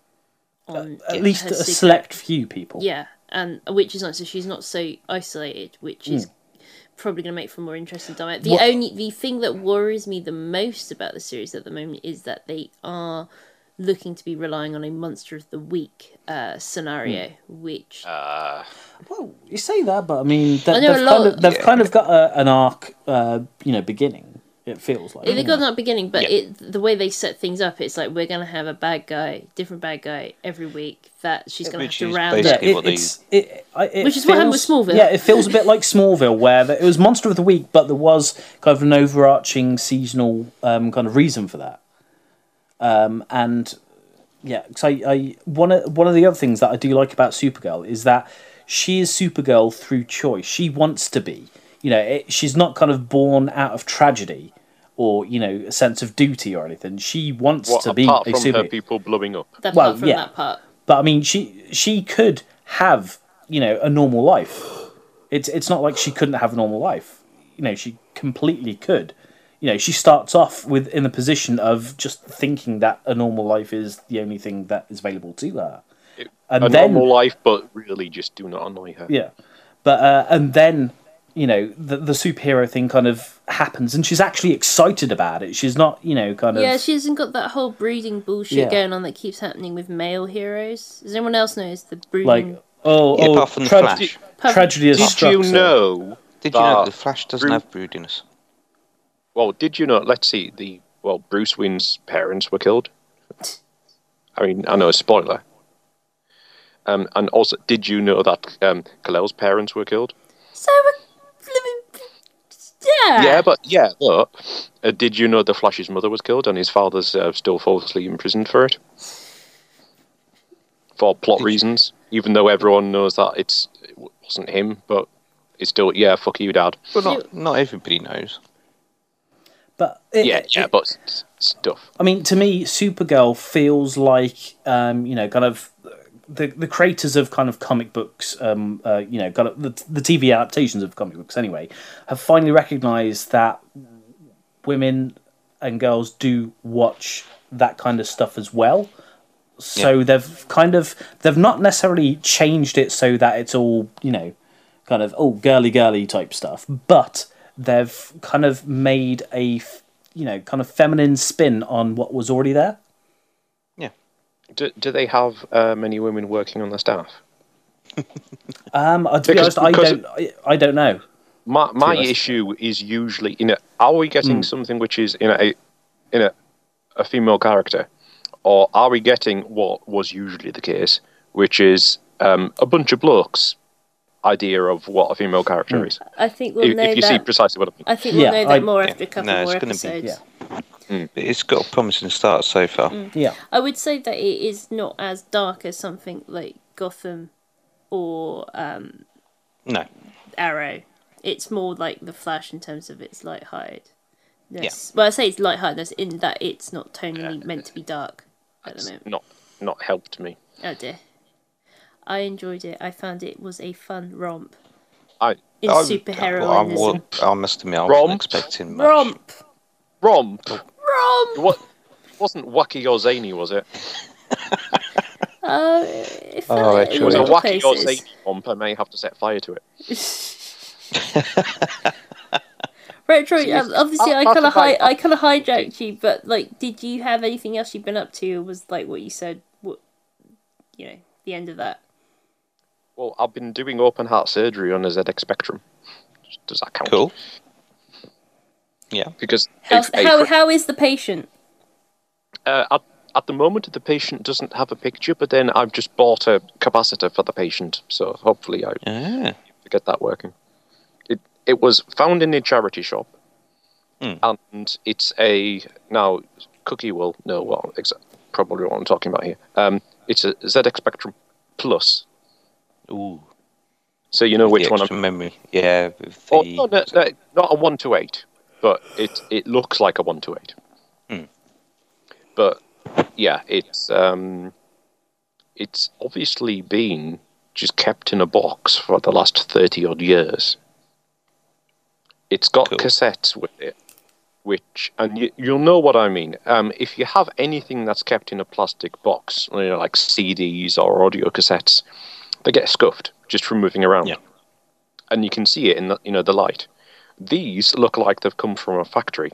S5: on
S3: at least
S5: her
S3: a
S5: secret-
S3: select few people.
S5: Yeah, and which is nice. So she's not so isolated, which is probably going to make for a more interesting dynamic. The
S3: What-
S5: only the thing that worries me the most about the series at the moment is that they are looking to be relying on a monster of the week uh, scenario, which
S4: uh,
S3: Well, you say that, but I mean they,
S5: I know
S3: they've
S5: a
S3: kind
S5: lot-
S3: of they've
S2: Yeah.
S3: kind of got a, an arc, uh, you know, beginning. It feels like
S5: they got that beginning, but
S2: Yeah.
S5: it the way they set things up, it's like we're going to have a bad guy, different bad guy every week that she's going to have
S2: Which
S5: to
S2: is
S5: round
S3: yeah,
S2: basically
S5: up.
S3: it,
S2: what they-
S3: it's it, I- it
S5: Which is what happened with
S3: feels-
S5: Smallville.
S3: Yeah, it feels a bit like Smallville, where the, it was Monster of the Week, but there was kind of an overarching seasonal um, kind of reason for that. Um, and yeah, because I, I one of one of the other things that I do like about Supergirl is that she is Supergirl through choice. She wants to be. You know, it, she's not kind of born out of tragedy or you know a sense of duty or anything. She wants
S4: what
S3: to be
S4: apart
S3: a
S4: from
S3: super.
S4: her people blowing up?
S5: Apart
S3: well,
S5: from
S3: yeah.
S5: that part.
S3: But I mean, she she could have you know a normal life. It's it's not like she couldn't have a normal life. You know, she completely could. You know, she starts off with in the position of just thinking that a normal life is the only thing that is available to her. And
S4: A
S3: then,
S4: normal life, but really just do not annoy her.
S3: yeah, but uh, and then you know the the superhero thing kind of happens, and she's actually excited about it. She's not you know kind of
S5: Yeah, she hasn't got that whole brooding bullshit
S3: Yeah.
S5: going on that keeps happening with male heroes. Does anyone else notice the brooding?
S3: like oh
S2: Yeah,
S3: oh
S2: apart from the
S3: tra-
S2: Flash.
S3: tragedy has
S4: Did
S3: struck.
S4: you
S3: so-
S4: know?
S2: Did you know
S4: that
S2: the Flash doesn't
S4: Bru-
S2: have broodiness?
S4: Well, did you know? Let's see. The well, Bruce Wayne's parents were killed, I mean, I know a spoiler. Um, and also, did you know that um, Kal-El's parents were killed?
S5: So, uh, yeah.
S4: Yeah, but yeah, but uh, did you know the Flash's mother was killed and his father's uh, still falsely imprisoned for it? For plot reasons, even though everyone knows that it's it wasn't him, but it's still yeah, fuck you, Dad.
S2: But not not everybody knows.
S3: But it,
S4: Yeah,
S3: it-
S4: yeah, but s- stuff.
S3: I mean, to me, Supergirl feels like um, you know, kind of the the creators of kind of comic books, um, uh, you know, kind of the the T V adaptations of comic books, anyway, have finally recognised that women and girls do watch that kind of stuff as well. So
S2: Yeah.
S3: they've kind of they've not necessarily changed it so that it's all, you know, kind of oh girly girly type stuff, but they've kind of made a f- you know kind of feminine spin on what was already there.
S2: Yeah.
S4: Do, do they have uh, many women working on the staff?
S3: Um, uh, to be
S4: Because-
S3: honest, I
S4: because-
S3: don't I, I don't know.
S4: My my
S3: honest.
S4: issue is usually you know are we getting
S3: Mm.
S4: something which is in a in a a female character, or are we getting what was usually the case, which is um, a bunch of blokes idea of what a female character
S3: Mm.
S4: is?
S5: I think we'll
S4: If,
S5: know
S4: if you see
S5: that.
S4: precisely what I mean.
S5: I think we'll
S3: Yeah,
S5: know that
S3: I-
S5: more
S2: yeah.
S5: after a couple
S2: No, it's
S5: more
S2: gonna be-
S5: episodes.
S3: Yeah.
S2: It's got a promising start so far.
S3: Yeah,
S5: I would say that it is not as dark as something like Gotham or um,
S2: No.
S5: Arrow. It's more like The Flash in terms of its light-hearted. Yes. Well, I say it's light-heartedness in that it's not tonally meant to be dark at the
S4: It's
S5: moment.
S4: not not helped me.
S5: Oh dear. I enjoyed it. I found it was a fun romp
S4: I
S5: in
S2: I-
S5: superheroism.
S2: I, I, I must admit, I
S4: Romp?
S2: wasn't expecting much.
S5: Romp!
S4: romp.
S5: Romp!
S4: What wasn't wacky or zany, was it?
S5: Uh, it felt
S2: Oh,
S5: it
S2: actually.
S5: in
S4: It was a
S5: little
S4: wacky or
S5: places.
S4: zany romp. I may have to set fire to it.
S5: Retro,
S4: See,
S5: um, obviously, I
S4: part
S5: kind of
S4: of my-
S5: hi- I kind of hijacked you, but like, did you have anything else you've been up to? Or was like what you said, what you know, the end of that?
S4: Well, I've been doing open heart surgery on a Z X Spectrum. Does that count?
S2: Cool. Yeah.
S4: Because
S5: How's,
S4: if a
S5: how
S4: fr-
S5: how is the patient?
S4: uh, at, at the moment the patient doesn't have a picture, but then I've just bought a capacitor for the patient, so hopefully I
S2: Ah.
S4: get that working. It it was found in a charity shop,
S2: Hmm.
S4: and it's a now Cookie will know what exa- probably what I'm talking about here. Um, it's a Z X Spectrum Plus,
S2: Ooh.
S4: so you know
S2: The
S4: which one I'm.
S2: extra memory. Yeah. With
S4: Oh,
S2: the,
S4: no, no, no, not a one to eight, but it it looks like a one to eight.
S2: Hmm.
S4: But yeah, it's um, it's obviously been just kept in a box for the last thirty odd years. It's got
S2: Cool.
S4: cassettes with it, which and you, you'll know what I mean. Um, if you have anything that's kept in a plastic box, you know, like C Ds or audio cassettes, they get scuffed just from moving around.
S2: Yeah.
S4: And you can see it in the, you know the light. These look like they've come from a factory.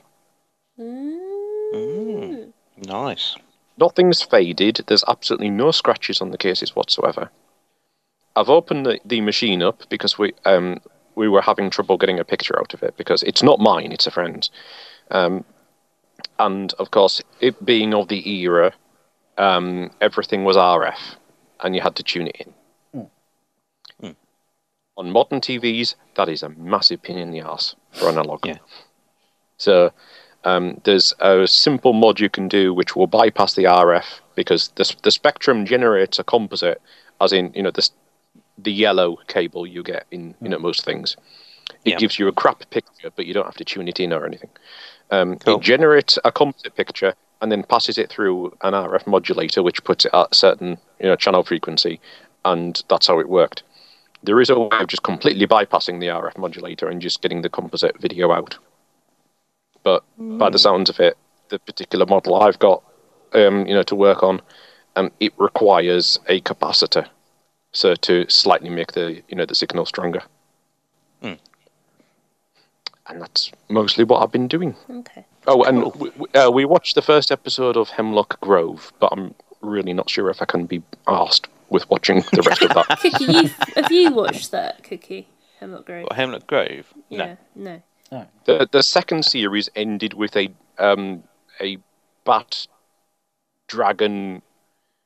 S2: Mm, nice.
S4: Nothing's faded. There's absolutely no scratches on the cases whatsoever. I've opened the, the machine up because we um we were having trouble getting a picture out of it because it's not mine, it's a friend's. Um, and of course, it being of the era, um, everything was R F, and you had to tune it in.
S2: Mm.
S4: On modern T Vs, that is a massive pain in the arse for analog.
S2: Yeah.
S4: So um, there's a simple mod you can do which will bypass the R F because the the Spectrum generates a composite, as in you know the the yellow cable you get in you know most things. It
S2: Yeah.
S4: gives you a crap picture, but you don't have to tune it in or anything. Um,
S2: Cool.
S4: It generates a composite picture and then passes it through an R F modulator, which puts it at a certain you know channel frequency, and that's how it worked. There is a way of just completely bypassing the R F modulator and just getting the composite video out. But by the sounds of it, the particular model I've got, um, you know, to work on, um, it requires a capacitor, so to slightly make the you know the signal stronger.
S2: Hmm.
S4: And that's mostly what I've been doing.
S5: Okay.
S4: Oh, and we, we, uh, we watched the first episode of Hemlock Grove, but I'm really not sure if I can be asked with watching the rest of that.
S5: Cookie, you have you watched that, Cookie? Hemlock Grove.
S2: What, Hemlock Grove?
S5: Yeah. No.
S4: The the second series ended with a um a bat dragon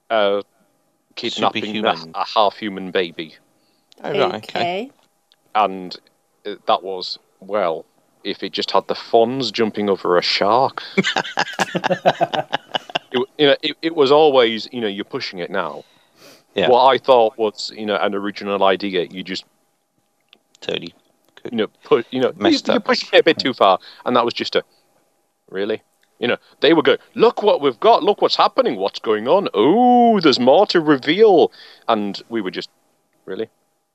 S4: uh, kidnapping a,
S2: Superhuman.
S4: a half-human baby.
S2: Oh, right, okay.
S5: Okay.
S4: And uh, that was, well, if it just had the Fonz jumping over a shark. it, you know, it, it was always, you know, you're pushing it now.
S2: Yeah,
S4: What I thought was, you know, an original idea, you just,
S2: totally.
S4: you know, put, you know, you,
S2: Messed
S4: you're
S2: up.
S4: pushing it a bit too far, and that was just a, really? You know, they were going, look what we've got, look what's happening, what's going on, oh, there's more to reveal, and we were just, really?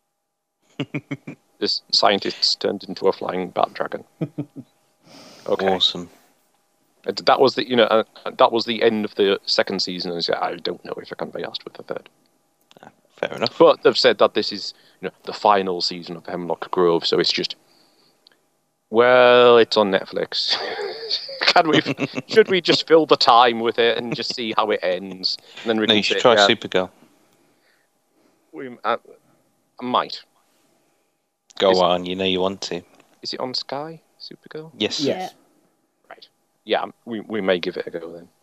S4: This scientist turned into a flying bat dragon. Okay.
S2: Awesome.
S4: And that was the, you know, uh, that was the end of the second season, and I said, I don't know if it can be asked with the third.
S2: Fair enough.
S4: But they've said that this is, you know, the final season of Hemlock Grove, so it's just, well, it's on Netflix. Can we? Should we just fill the time with it and just see how it ends? And then we
S2: No,
S4: can
S2: you should
S4: say,
S2: try
S4: yeah,
S2: Supergirl.
S4: we, uh, I might.
S2: Go
S4: Is-
S2: on, you know you want to.
S4: Is it on Sky? Supergirl?
S2: Yes.
S5: Yeah.
S4: Right. Yeah, we we may give it a go then.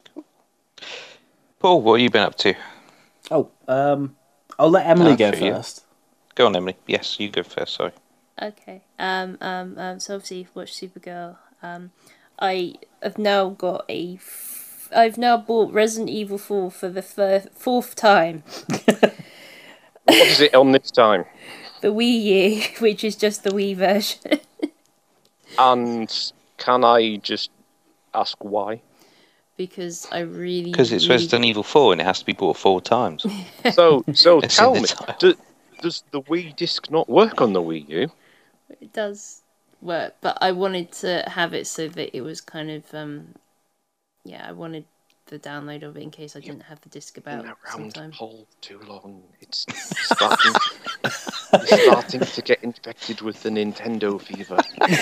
S2: Paul, what have you been up to?
S3: Oh, um, I'll let Emily
S2: Ah,
S3: go
S2: for you.
S3: first.
S2: Go on, Emily. Yes, you go first, sorry.
S5: Okay. Um. Um. Um. So obviously, you've watched Supergirl. Um. I have now got a. F- I've now bought Resident Evil four for the fir- fourth time.
S4: What is it on this time?
S5: The Wii U, which is just the Wii version.
S4: And can I just ask why?
S5: Because I really.
S2: Because it's
S5: really-
S2: Resident Evil four and it has to be bought four times.
S4: So, so
S2: It's
S4: tell
S2: in
S4: me,
S2: the title.
S4: do, does the Wii disc not work on the Wii U?
S5: It does work, but I wanted to have it so that it was kind of um, yeah. I wanted the download of it in case I didn't have the disc about
S4: Been around
S5: sometime.
S4: Paul too long. It's starting, it's starting to get infected with the Nintendo fever.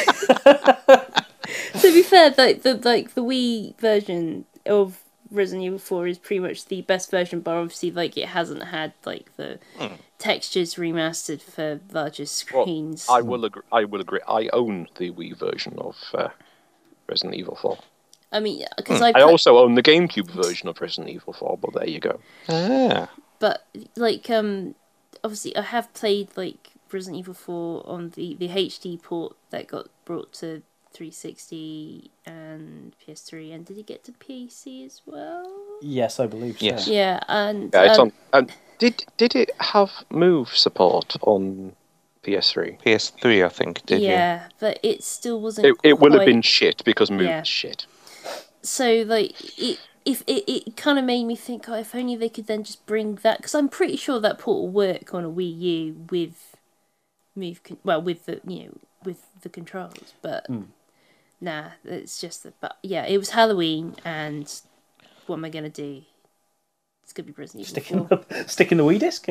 S5: To be fair, like the like the Wii version of Resident Evil four is pretty much the best version, but obviously like it hasn't had like the
S2: Hmm.
S5: textures remastered for larger
S4: Well,
S5: screens.
S4: I will agree. I will agree. I own the Wii version of uh, Resident Evil four.
S5: I mean, because
S2: Hmm.
S5: I,
S4: I
S5: pla-
S4: also own the GameCube version of Resident Evil four. But there you go.
S2: Ah.
S5: but like um, obviously I have played like Resident Evil four on the the H D port that got brought to three sixty and P S three, and did it get to P C as well?
S3: Yes, I believe so.
S2: Yes.
S5: Yeah, and
S4: Yeah, it's
S5: um,
S4: on. And did did it have Move support on P S three?
S2: P S three, I think, did you?
S5: yeah, but it still wasn't.
S4: It it will have
S5: quite-
S4: been shit because Move
S5: Yeah.
S4: is shit.
S5: So like it, if it, it kind of made me think, oh, if only they could then just bring that, because I'm pretty sure that port will work on a Wii U with move, con- well, with the you know with the controls, but nah, it's just that. But yeah, it was Halloween, and what am I gonna do? It's gonna be Resident Evil
S3: Sticking
S5: four.
S3: the, sticking the Wii disc.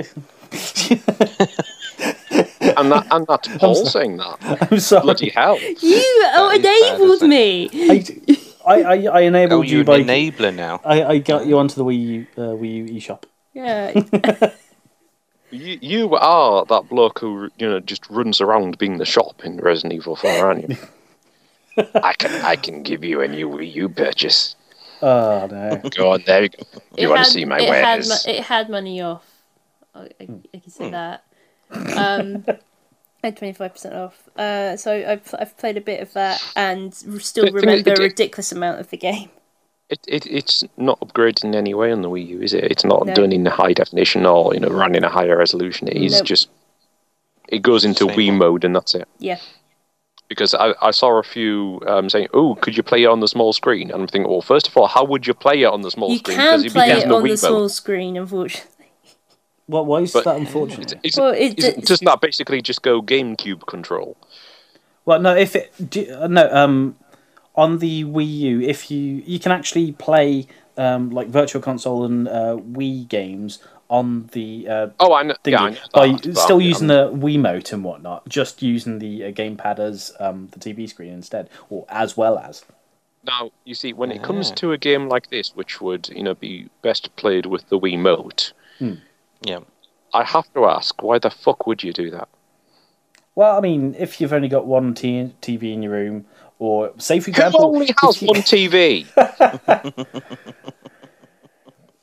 S4: And that and that's Paul saying that.
S3: I'm sorry.
S4: Bloody hell!
S5: You
S2: That is bad,
S5: enabled
S2: isn't
S5: me.
S3: I, I, I, I enabled
S2: Oh,
S3: you
S2: you're
S3: by.
S2: an enabler now.
S3: I, I got you onto the Wii U, uh, Wii U eShop.
S5: Yeah.
S4: You you are that bloke who you know just runs around being the shop in Resident Evil four, aren't you? I can I can give you a new Wii U purchase.
S3: Oh no.
S4: Go on, there you go.
S5: It
S4: You want
S5: had-
S4: to see my
S5: it had,
S4: wares?
S5: mo- it had money off. I, I, I can say that. Um, I had twenty-five percent off. Uh, so I've, I've played a bit of that and still
S4: The thing is,
S5: remember
S4: it-
S5: a
S4: it-
S5: ridiculous amount of the game.
S4: It, it it's not upgraded in any way on the Wii U, is it? It's not
S5: No.
S4: done in high definition or you know run in a higher resolution. It is
S5: Nope.
S4: just it goes into
S2: Same
S4: Wii
S2: one.
S4: mode and that's it.
S5: Yeah.
S4: Because I, I saw a few um, saying, "Oh, could you play it on the small screen?" And I'm thinking, well, first of all, how would you play it on the small
S5: You
S4: screen?
S5: can
S4: Because
S5: play
S4: begins
S5: it
S4: in
S5: on the
S4: Wii
S5: small
S4: mode.
S5: screen, unfortunately.
S3: What? Why is
S4: But-
S3: that unfortunate?
S4: It's,
S5: Well, it
S4: isn't-
S5: d-
S4: doesn't that basically just go GameCube control?
S3: Well, no. If it do, uh, no um on the Wii U, if you you can actually play um like Virtual Console and uh, Wii games on the uh,
S4: Oh, I know.
S3: thingy
S4: Yeah, I know
S3: by
S4: that, but
S3: still
S4: I'm-
S3: using
S4: I'm-
S3: the Wiimote and whatnot, just using the uh, gamepad as um the T V screen instead, or as well as.
S4: Now, you see, when it comes
S2: Ah.
S4: to a game like this, which would you know be best played with the Wiimote,
S2: Yeah.
S4: I have to ask, why the fuck would you do that?
S3: Well, I mean, if you've only got one t- TV in your room, or say for
S4: Who
S3: example,
S4: only has
S3: if you-
S4: one T V?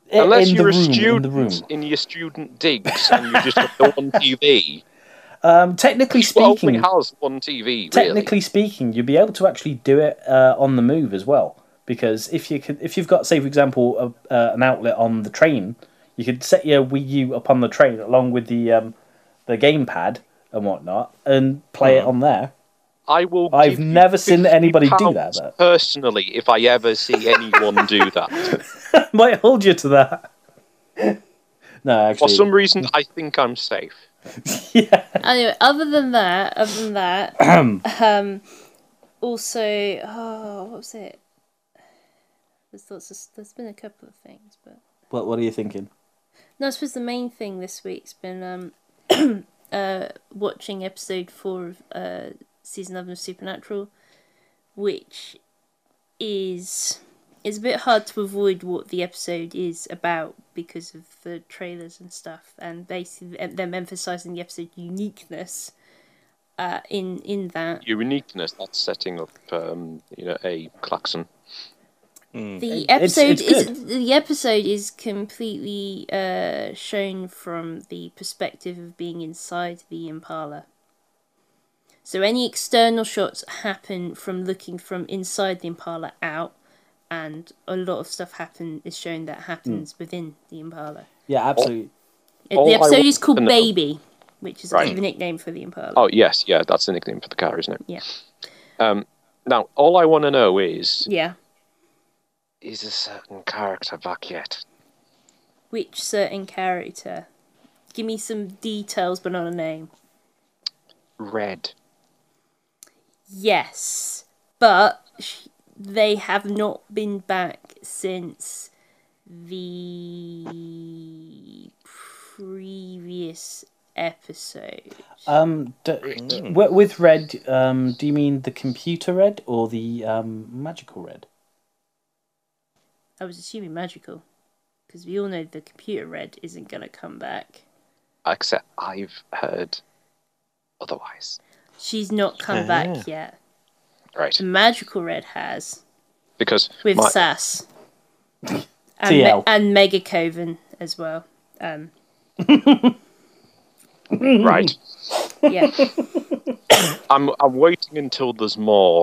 S3: I-
S4: Unless
S3: in
S4: you're
S3: the
S4: a
S3: room,
S4: student
S3: in the room.
S4: in your student digs and you just have the one T V.
S3: Um, technically
S4: Well,
S3: speaking,
S4: only has one T V, really.
S3: technically speaking, you'll be able to actually do it uh, on the move as well. Because if you could, if you've got, say, for example, a, uh, an outlet on the train, you could set your Wii U up on the train along with the um, the gamepad and whatnot, and play it on there.
S4: I will.
S3: I've
S4: give you
S3: never seen
S4: fifty
S3: anybody do that,
S4: pounds
S3: but-
S4: personally, if I ever see anyone do that.
S3: Might hold you to that. No, actually,
S4: For some reason, I think I'm safe.
S3: yeah.
S5: Anyway, other than that, other than that, um, also, oh, what was it? There's lots of, there's been a couple of things, but
S3: What What are you thinking?
S5: no, I suppose the main thing this week's been um, uh, watching episode four of uh, season eleven of Supernatural, which is is a bit hard to avoid what the episode is about because of the trailers and stuff, and basically them emphasising the episode's uniqueness. Uh, in in that
S4: Your uniqueness, that's setting up, um, you know, a klaxon.
S5: the
S3: It's-
S5: episode
S3: it's
S5: is
S3: good.
S5: the episode is completely uh, shown from the perspective of being inside the Impala. So any external shots happen from looking from inside the Impala out, and a lot of stuff happen is shown that happens within the Impala.
S3: Yeah, absolutely.
S5: It-
S4: All
S5: the
S4: I
S5: episode
S4: want
S5: is called
S4: to know-
S5: Baby, which is a
S4: Right.
S5: bit of a nickname for the Impala.
S4: Oh, yes, yeah, that's the nickname for the car, isn't it?
S5: Yeah.
S4: Um, now, all I want to know is,
S5: Yeah.
S4: is a certain character back yet?
S5: Which certain character? Give me some details, but not a name.
S4: Red.
S5: Yes, but sh- they have not been back since the previous episode.
S3: Um, d- wi- with red, um, do you mean the computer red or the um, magical red?
S5: I was assuming magical, because we all know the computer red isn't going to come back.
S4: Except I've heard otherwise.
S5: She's not come
S2: Ah.
S5: back yet.
S4: Right.
S5: The magical red has,
S4: Because
S5: with
S4: my,
S5: Sass. And,
S3: T L.
S5: Me- and Mega Coven as well. Um,
S4: right.
S5: yeah.
S4: I'm I'm waiting until there's more.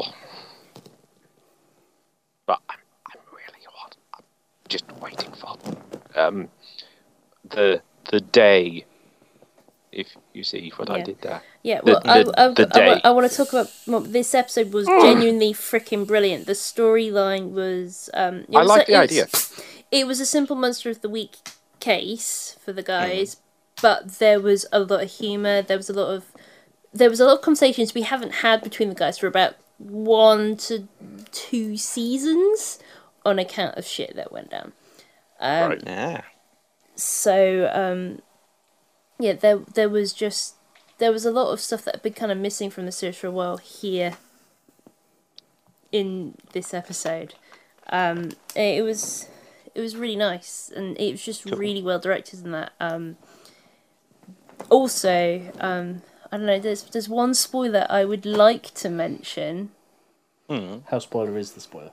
S4: But I'm, I'm really what I'm just waiting for um the the day. If you see what I
S5: Yeah.
S4: did there.
S5: Yeah,
S4: The-
S5: well, I,
S4: the-
S5: I,
S4: the
S5: I,
S4: day.
S5: I, want to talk about. Well, this episode was genuinely freaking brilliant. The storyline was. Um, it
S4: I
S5: was
S4: like
S5: a-
S4: the
S5: it
S4: idea.
S5: was- It was a simple Monster of the Week case for the guys,
S4: Mm.
S5: but there was a lot of humor. There was a lot of. There was a lot of conversations we haven't had between the guys for about one to two seasons, on account of shit that went down. Um,
S4: Right.
S2: Yeah.
S5: So, um, yeah, there there was just there was a lot of stuff that had been kind of missing from the series for a while here in this episode. Um, it was it was really nice, and it was just really well directed in that. Um, also, um, I don't know. There's there's one spoiler I would like to mention.
S3: How spoiler is the spoiler?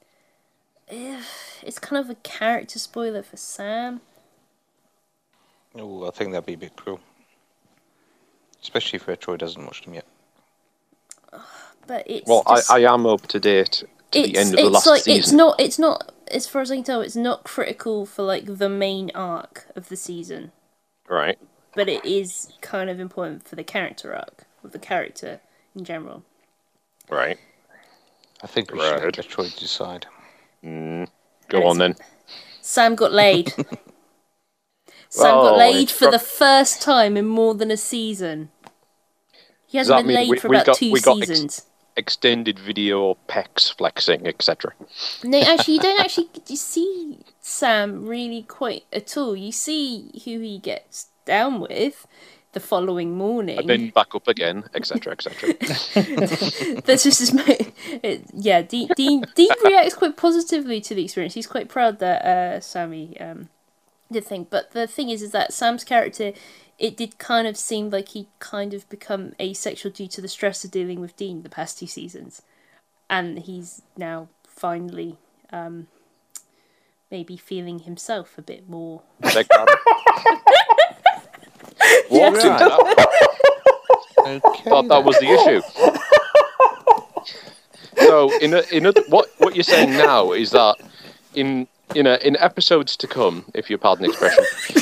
S5: It's kind of a character spoiler for Sam.
S2: Oh, I think that'd be a bit cruel. Especially if Troy doesn't watch them yet.
S5: But it's
S4: Well,
S5: just,
S4: I, I am up to date to
S5: it's
S4: the end of the
S5: it's
S4: last
S5: like
S4: season.
S5: it's not it's not as far as I can tell, it's not critical for like the main arc of the season,
S4: Right.
S5: but it is kind of important for the character arc of the character in general.
S4: Right.
S2: I think we should
S4: Right.
S2: let Troy decide.
S4: Go on then.
S5: Sam got laid. Sam
S4: Well,
S5: got laid
S4: it's
S5: for
S4: pro-
S5: the first time in more than a season. He
S4: Does
S5: hasn't
S4: that
S5: been
S4: mean
S5: laid
S4: we-
S5: for
S4: we
S5: about
S4: got-
S5: two
S4: we got ex-
S5: seasons.
S4: Extended video, pecs, flexing, et cetera.
S5: No, actually, you don't actually you see Sam really quite at all. You see who he gets down with the following morning.
S4: And then back up again, et cetera, et cetera.
S5: That's just his. mo- it- yeah, Dean, Dean Dean reacts quite positively to the experience. He's quite proud that uh, Sammy um, did thing. But the thing is, is that Sam's character, it did kind of seem like he kind of become asexual due to the stress of dealing with Dean the past two seasons, and he's now finally um, maybe feeling himself a bit more.
S4: Beg pardon? Walked into that.
S2: Okay.
S4: Thought that was the issue. So, in a, in a, what what you're saying now is that in in a, in episodes to come, if you pardon the expression,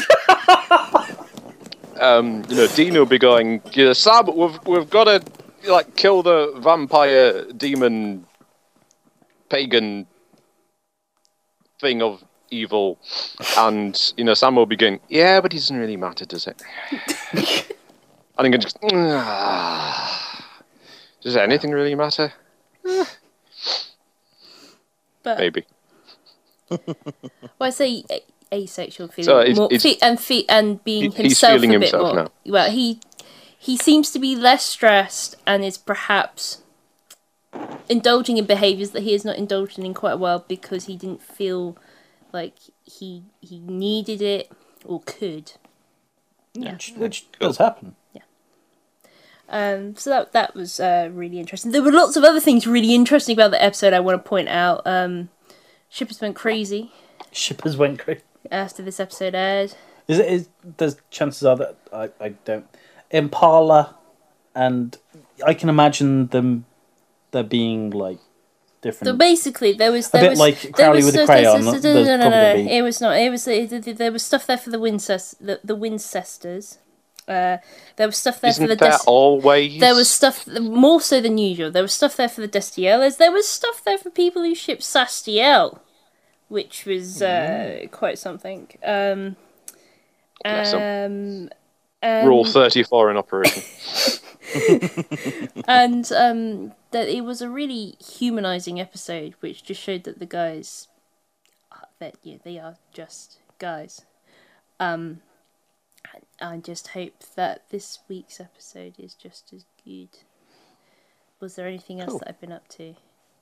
S4: um, you know, Dean will be going, yeah, Sam, we've we've got to like kill the vampire demon pagan thing of evil, and you know, Sam will be going, yeah, but it doesn't really matter, does it? And I'm going to ah, does anything really matter?
S5: But
S4: Maybe.
S5: well, I say a- asexual feeling
S4: So it's-
S5: more,
S4: it's-
S5: fe- and fe- and being
S4: he- he's
S5: himself
S4: feeling
S5: a bit
S4: himself
S5: more.
S4: now.
S5: Well, he he seems to be less stressed and is perhaps indulging in behaviours that he has not indulged in in quite a while because he didn't feel like he he needed it or could.
S3: Which, which does happen.
S5: Um, so that that was uh, really interesting. There were lots of other things really interesting about the episode I want to point out. Um, Shippers went crazy
S3: Shippers went crazy.
S5: after this episode aired.
S3: Is it? Is there's chances are that I, I don't Impala, and I can imagine them there being like different.
S5: So basically, there was
S3: A
S5: there
S3: bit
S5: was
S3: like
S5: there
S3: Crowley
S5: was,
S3: with a
S5: there-
S3: crayon,
S5: there-
S3: there's
S5: No, no, no, no,
S3: probably-
S5: it was not. It was it, there was stuff there for the Wincest the, the Wincesters. Uh, there was stuff there
S4: Isn't
S5: for the
S4: there
S5: Des-
S4: always?
S5: There was stuff more so than usual. There was stuff there for the Destielas. There was stuff there for people who ship Sastiel, which was uh, quite something. Um,
S4: Bless 'em.
S5: um, and,
S4: Rule thirty-four in operation.
S5: and um, that it was a really humanizing episode, which just showed that the guys, are, that yeah, they are just guys. Um, I just hope that this week's episode is just as good. Was there anything else
S3: Cool.
S5: that I've been up to?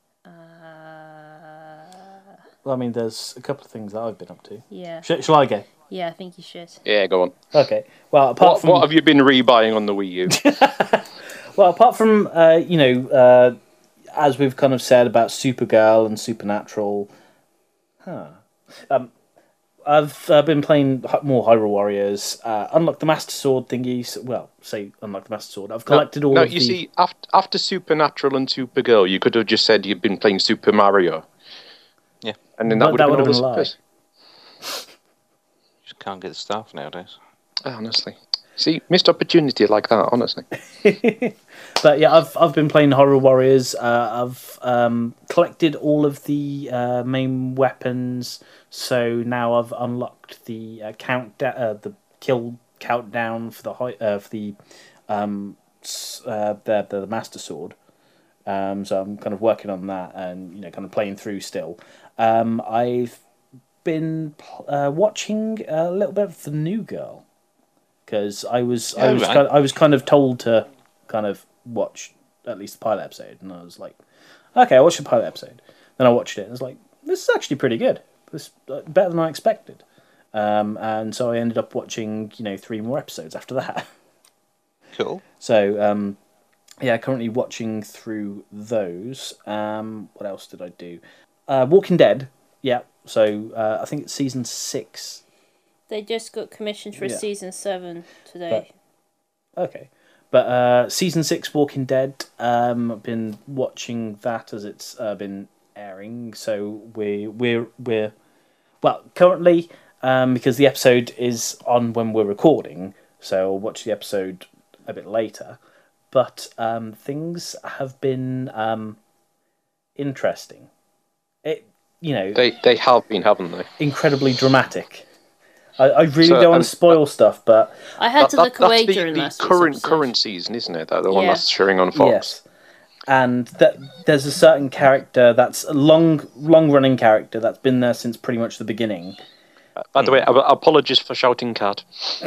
S5: Uh,
S3: Well, I mean, there's a couple of things that I've been up to.
S5: yeah,
S3: Sh- shall I go?
S5: yeah, I think you should.
S4: Yeah, go on.
S3: Okay. Well, apart
S4: What,
S3: from
S4: what have you been rebuying on the Wii U?
S3: well, apart from uh, you know, uh, as we've kind of said about Supergirl and Supernatural, huh? Um, I've uh, been playing h- more Hyrule Warriors. Uh, unlocked the Master Sword thingies. Well, say unlocked the Master Sword. I've collected all
S4: no,
S3: of
S4: you
S3: the.
S4: see, after, after Supernatural and Supergirl, you could have just said you'd been playing Super Mario.
S2: Yeah.
S4: And then that
S3: Well,
S4: would
S3: that
S4: have been
S3: would've
S4: all
S3: been a
S4: this-
S2: You just can't get the staff nowadays.
S4: Honestly. See, missed opportunity like that, honestly.
S3: But yeah, I've I've been playing Horror Warriors. Uh, I've um, collected all of the uh, main weapons, so now I've unlocked the uh, count da- uh, the kill countdown for the hi- uh, for the um s- uh, the the Master Sword. Um, so I'm kind of working on that, and you know, kind of playing through still. Um, I've been uh, watching a little bit of the New Girl. Because I was, I
S2: Oh,
S3: was,
S2: right.
S3: kind I was kind of told to kind of watch at least the pilot episode, and I was like, okay, I'll watch the pilot episode. Then I watched it, and I was like, this is actually pretty good. This uh, better than I expected. Um, and so I ended up watching, you know, three more episodes after that.
S2: Cool.
S3: So um, yeah, currently watching through those. Um, what else did I do? Uh, Walking Dead. Yeah. So uh, I think it's season six.
S5: They just got commissioned for
S3: Yeah.
S5: season seven today.
S3: Okay. But uh, season six Walking Dead, um, I've been watching that as it's uh, been airing. So we we're we're well currently um, because the episode is on when we're recording, so I'll watch the episode a bit later. But um, things have been um, interesting. It you know
S4: They they have been, haven't they?
S3: incredibly dramatic. I, I really
S4: So,
S3: don't want
S4: and-
S3: to spoil stuff, but
S5: I had to look away
S4: that's
S5: during
S4: the, the
S5: last week's
S4: current
S5: episode.
S4: current season, isn't it? That the one
S5: Yeah.
S4: that's showing on Fox.
S3: yes. And that there's a certain character that's a long, long-running character that's been there since pretty much the beginning.
S4: By the way, ap- apologies for shouting cat.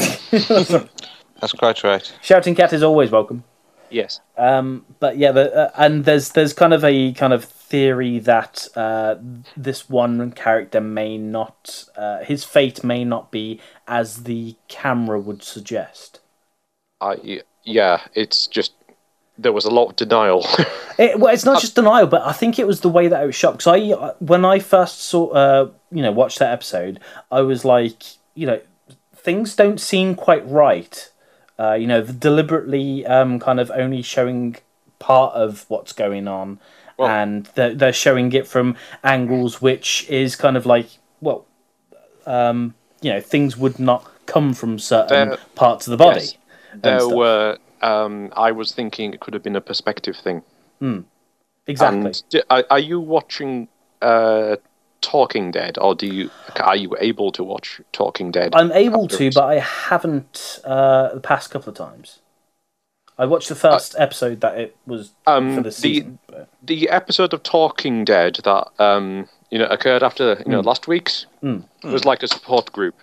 S2: That's quite right.
S3: Shouting Cat is always welcome.
S4: Yes.
S3: Um, but yeah, the, uh, and there's there's kind of a kind of theory that uh, this one character may not, uh, his fate may not be as the camera would suggest.
S4: I yeah, it's just there was a lot of denial.
S3: It, well, it's not just denial, but I think it was the way that it was shot. Because I, when I first saw, uh, you know, watched that episode, I was like, you know, things don't seem quite right. Uh, you know, deliberately um, kind of only showing part of what's going on, well, and they're, they're showing it from angles which is kind of like, well, um, you know, things would not come from certain there, parts of the body.
S4: Yes, there were. Um, I was thinking it could have been a perspective thing.
S3: Mm, exactly.
S4: And do, are, are you watching uh, Talking Dead, or do you are you able to watch Talking Dead?
S3: I'm able to, but I haven't uh, the past couple of times. I watched the first uh, episode that it was um, for the season.
S4: The, but... the episode of Talking Dead that um, you know occurred after you know mm. last week's
S3: mm.
S4: was like a support group.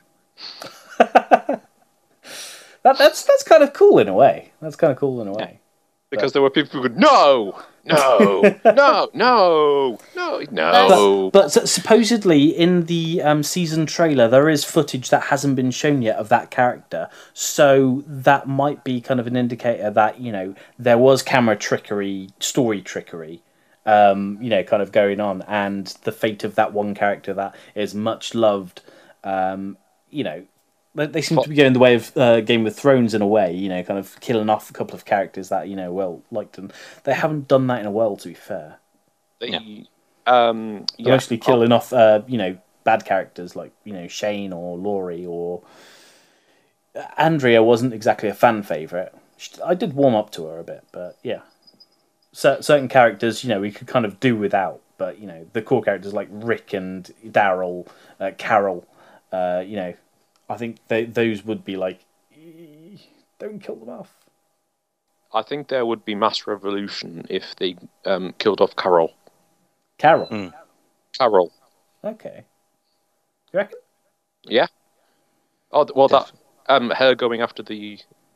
S3: That, that's that's kind of cool in a way. That's kind of cool in a way.
S4: Because
S3: but...
S4: there were people who would, no, no, no, no, no, no.
S3: But, but supposedly in the um, season trailer, there is footage that hasn't been shown yet of that character. So that might be kind of an indicator that, you know, there was camera trickery, story trickery, um, you know, kind of going on. And the fate of that one character that is much loved, um, you know, they seem to be going the way of uh, Game of Thrones in a way, you know, kind of killing off a couple of characters that, you know, well liked, and they haven't done that in a while, to be fair.
S4: They, yeah. Um, yeah.
S3: They're mostly killing oh. off, uh, you know, bad characters like, you know, Shane or Laurie or... Andrea wasn't exactly a fan favourite. I did warm up to her a bit, but yeah. C- certain characters, you know, we could kind of do without, but, you know, the core characters like Rick and Daryl, uh, Carol, uh, you know... I think they, those would be like, don't kill them off.
S4: I think there would be mass revolution if they um, killed off Carol.
S3: Carol?
S2: Mm.
S4: Carol.
S3: Okay. You reckon?
S4: Yeah. Oh, well, Definitely. that um, her going after the.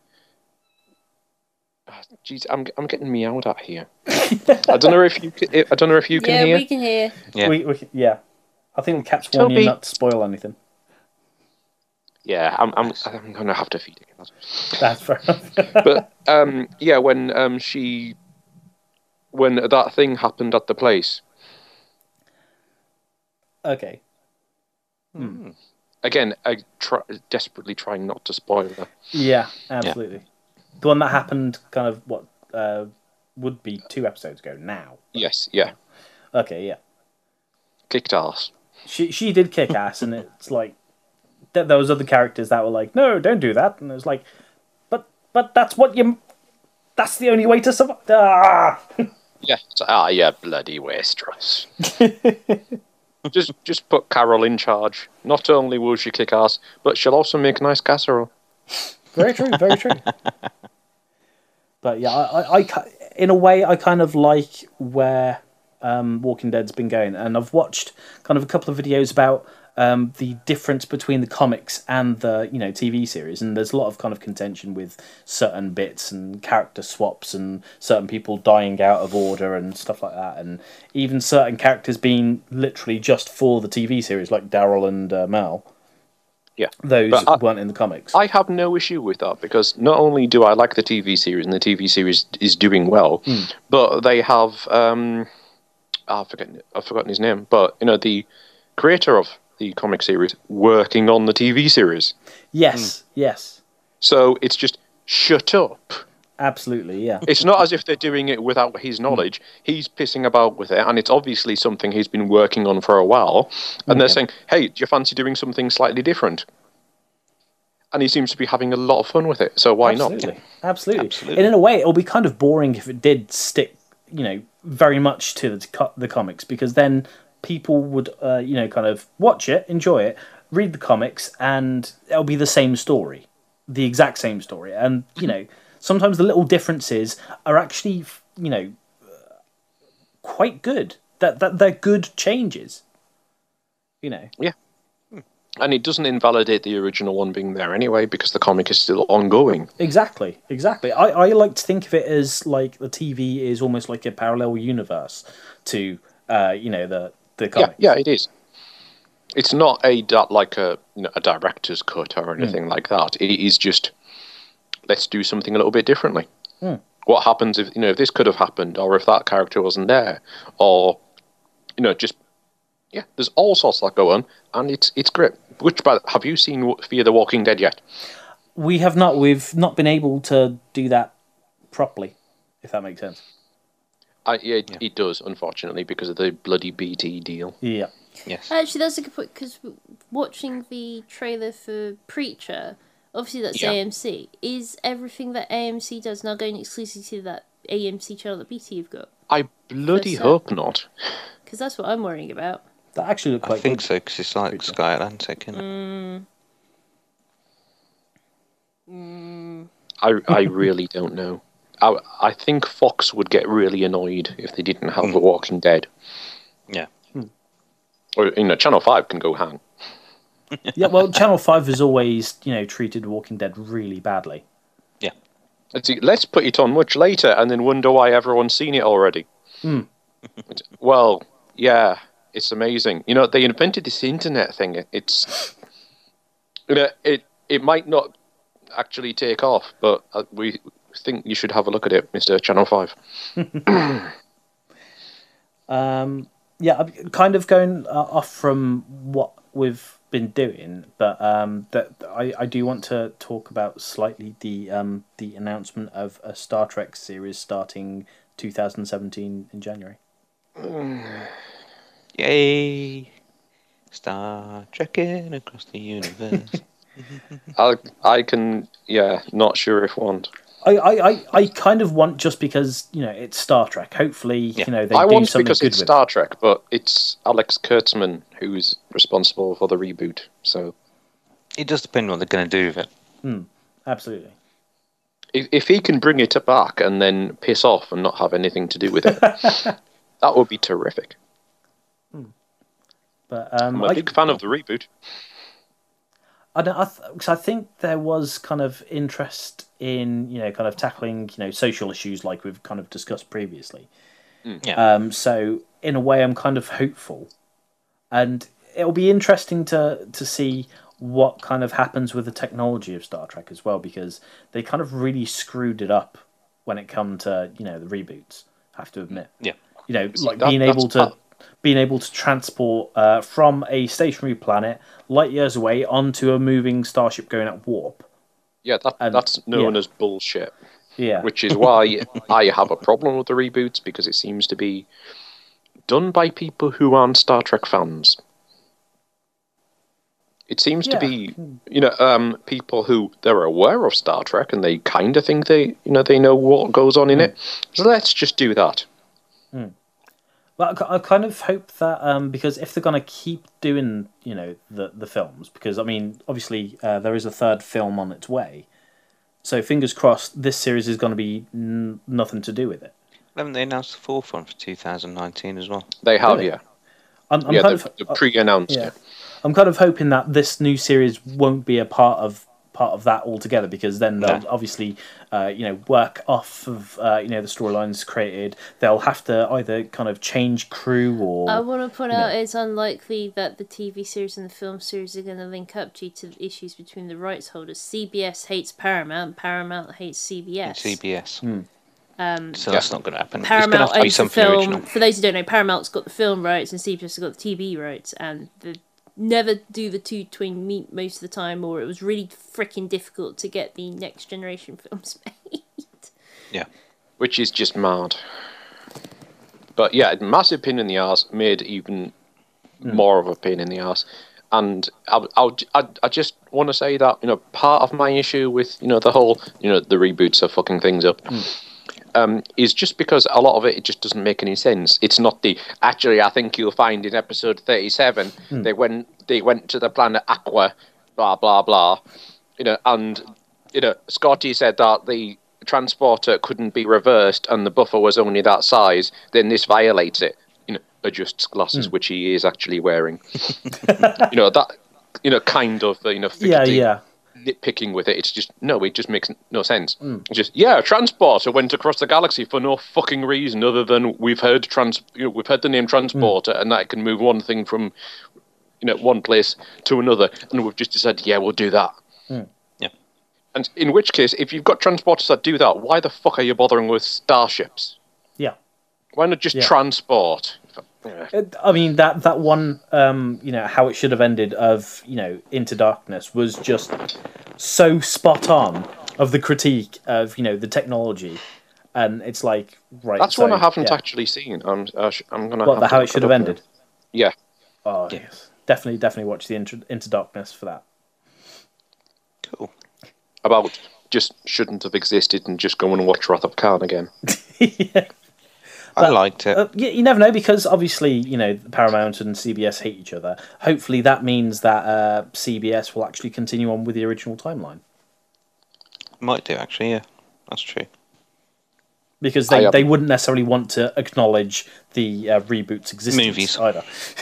S4: Jeez, I'm I'm getting meowed at here. I don't know if you can, I don't know if you can
S5: yeah,
S4: hear.
S5: Yeah, we can hear.
S2: Yeah.
S3: We, we, yeah. I think the cat's warning you not to spoil anything.
S4: Yeah, I'm I'm I'm gonna have to feed it.
S3: That's fair enough.
S4: But um, yeah, when um she, when that thing happened at the place.
S3: Okay.
S4: Hmm. Again, I try desperately trying not to spoil that.
S3: Yeah, absolutely. Yeah. The one that happened, kind of what uh, would be two episodes ago now. But...
S4: Yes. Yeah.
S3: Okay. Yeah.
S4: Kicked ass.
S3: She she did kick ass, and it's like. There was other characters that were like, no, don't do that. And it was like, but but that's what you... That's the only way to survive. Ah!
S4: Yeah. Ah, yeah, bloody Westeros. just just put Carol in charge. Not only will she kick ass, but she'll also make nice casserole.
S3: Very true, very true. But yeah, I, I, I, in a way, I kind of like where um, Walking Dead's been going. And I've watched kind of a couple of videos about... Um, the difference between the comics and the you know T V series, and there's a lot of kind of contention with certain bits and character swaps and certain people dying out of order and stuff like that, and even certain characters being literally just for the T V series, like Daryl and uh, Mel.
S4: Yeah,
S3: those
S4: I,
S3: weren't in the comics.
S4: I have no issue with that because not only do I like the T V series and the T V series is doing well,
S3: mm.
S4: but they have um, I've forgotten I've forgotten his name, but you know the creator of the comic series working on the T V series.
S3: Yes, mm. yes.
S4: So it's just shut up.
S3: Absolutely, yeah.
S4: It's not as if they're doing it without his knowledge. Mm. He's pissing about with it, and it's obviously something he's been working on for a while. And they're yeah. saying, hey, do you fancy doing something slightly different? And he seems to be having a lot of fun with it, so why
S3: Absolutely.
S4: not?
S3: Absolutely.
S2: Absolutely.
S3: And in a way, it'll be kind of boring if it did stick, you know, very much to the, co- the comics, because then... people would, uh, you know, kind of watch it, enjoy it, read the comics, and it'll be the same story, the exact same story. And, you know, sometimes the little differences are actually, you know, quite good. That that they're good changes, you know.
S4: Yeah. And it doesn't invalidate the original one being there anyway, because the comic is still ongoing.
S3: Exactly, exactly. I, I like to think of it as, like, the T V is almost like a parallel universe to, uh, you know, the... The
S4: yeah, yeah, it is. It's not a like a you know, a director's cut or anything mm. like that. It is just let's do something a little bit differently.
S3: Mm.
S4: what happens if you know if this could have happened, or if that character wasn't there, or you know, just yeah, there's all sorts that go on, and it's it's great. Which, but have you seen Fear the Walking Dead yet?
S3: We have not. We've not been able to do that properly, if that makes sense.
S4: I, yeah, it, yeah, it does, unfortunately, because of the bloody B T deal.
S3: Yeah.
S2: Yes.
S5: Actually, that's a good point, because watching the trailer for Preacher, obviously that's yeah. A M C. Is everything that A M C does now going exclusively to that A M C channel that B T have got?
S4: I bloody hope not.
S5: Because that's what I'm worrying about.
S3: That actually looked quite
S2: I think
S3: good.
S2: so, because it's like Preacher. Sky Atlantic, isn't it?
S5: Mm. Mm.
S4: I, I really don't know. I, I think Fox would get really annoyed if they didn't have mm. The Walking Dead.
S2: Yeah.
S3: Mm.
S4: Or, you know, Channel five can go hang.
S3: Yeah, well, Channel five has always, you know, treated Walking Dead really badly.
S2: Yeah.
S4: Let's, see, let's put it on much later and then wonder why everyone's seen it already.
S3: Mm.
S4: Well, yeah, it's amazing. You know, they invented this internet thing. It's, you know, it, it might not actually take off, but we think you should have a look at it, Mister Channel five.
S3: um, yeah, I'm kind of going uh, off from what we've been doing, but um, that I, I do want to talk about slightly the um, the announcement of a Star Trek series starting two thousand seventeen in January.
S2: Yay! Star Trekking across the universe.
S4: I I can yeah, not sure if want.
S3: I, I, I kind of want just because you know it's Star Trek. Hopefully, yeah. you know they
S4: I
S3: do
S4: want
S3: something
S4: because
S3: good
S4: it's
S3: with
S4: Star
S3: it.
S4: Trek, but it's Alex Kurtzman who's responsible for the reboot. So
S2: it does depend on what they're going to do with it.
S3: Mm, absolutely.
S4: If if he can bring it back and then piss off and not have anything to do with it, that would be terrific.
S3: Mm. But um,
S4: I'm a
S3: I,
S4: big fan of the reboot.
S3: I don't. I, th- cause I think there was kind of interest in you know kind of tackling you know social issues like we've kind of discussed previously.
S2: Mm. Yeah.
S3: Um. So in a way, I'm kind of hopeful, and it'll be interesting to to see what kind of happens with the technology of Star Trek as well, because they kind of really screwed it up when it come to you know the reboots. I have to admit.
S2: Yeah.
S3: You know,
S4: See,
S3: like
S4: that,
S3: being able to.
S4: Part-
S3: being able to transport uh, from a stationary planet light years away onto a moving starship going at warp.
S4: Yeah, that,
S3: and,
S4: that's known
S3: yeah.
S4: as bullshit.
S3: Yeah.
S4: Which is why I have a problem with the reboots, because it seems to be done by people who aren't Star Trek fans. It seems
S3: yeah.
S4: to be, you know, um, people who they're aware of Star Trek and they kind of think they, you know, they know what goes on in mm. it. So let's just do that.
S3: Mm. Well, I kind of hope that um, because if they're going to keep doing, you know, the the films, because I mean, obviously uh, there is a third film on its way, so fingers crossed this series is going to be n- nothing to do with it.
S2: Haven't they announced the fourth one for two thousand nineteen as well?
S4: They have,
S3: really?
S4: yeah.
S3: I'm, I'm
S4: yeah,
S3: kind
S4: the,
S3: of
S4: the pre-announced.
S3: Uh, yeah.
S4: yeah.
S3: I'm kind of hoping that this new series won't be a part of part of that altogether, because then they'll no. obviously uh, you know work off of uh, you know the storylines created. They'll have to either kind of change crew or.
S5: I want to point out
S3: know.
S5: it's unlikely that the T V series and the film series are going to link up due to issues between the rights holders. C B S hates Paramount, Paramount hates C B S.
S2: C B S.
S3: Hmm.
S5: Um,
S2: so that's not going to happen.
S5: Paramount
S2: to
S5: owns the film. For those who don't know, Paramount's got the film rights and C B S has got the T V rights, and the never do the two twin meet most of the time, or it was really freaking difficult to get the next generation films made.
S2: Yeah.
S4: Which is just mad. But yeah, massive pain in the arse, made even mm. more of a pain in the arse. And I, I, I just want to say that, you know, part of my issue with, you know, the whole, you know, the reboots are fucking things up. Mm. Um, is just because a lot of it, it just doesn't make any sense. It's not the actually. I think you'll find in episode thirty-seven mm. they went they went to the planet Aqua, blah blah blah, you know, and you know Scotty said that the transporter couldn't be reversed and the buffer was only that size. Then this violates it. You know, adjusts glasses, mm. which he is actually wearing. you know that. You know, kind of. You know,
S3: yeah, yeah.
S4: Nitpicking with it, it's just no, it just makes no sense. Mm. It's just yeah, a transporter went across the galaxy for no fucking reason other than we've heard trans, you know, we've heard the name transporter mm. and that it can move one thing from, you know, one place to another, and we've just decided yeah, we'll do that.
S3: Mm.
S2: Yeah,
S4: And in which case, if you've got transporters that do that, why the fuck are you bothering with starships?
S3: Yeah.
S4: Why not just
S3: Yeah.
S4: transport? Yeah.
S3: Uh, I mean that that one, um, you know, how it should have ended of you know Into Darkness was just so spot on of the critique of you know the technology, and it's like right.
S4: That's
S3: so,
S4: one I haven't
S3: yeah.
S4: actually seen. I'm uh, sh- I'm gonna.
S3: What
S4: have
S3: the
S4: to
S3: how
S4: look
S3: it should
S4: up
S3: have
S4: now.
S3: ended.
S4: Yeah.
S3: Oh yes, definitely, definitely watch the Into, Into Darkness for that.
S2: Cool.
S4: About just shouldn't have existed and just go and watch Wrath of Khan again.
S3: yeah.
S2: I
S3: But,
S2: liked it.
S3: Uh, you, you never know because obviously you know Paramount and C B S hate each other. Hopefully that means that uh, C B S will actually continue on with the original timeline
S2: Might do, actually, yeah. That's true.
S3: because
S4: I,
S3: they,
S4: um,
S3: they wouldn't necessarily want to acknowledge the uh, reboot's existence
S2: Movies.
S3: either.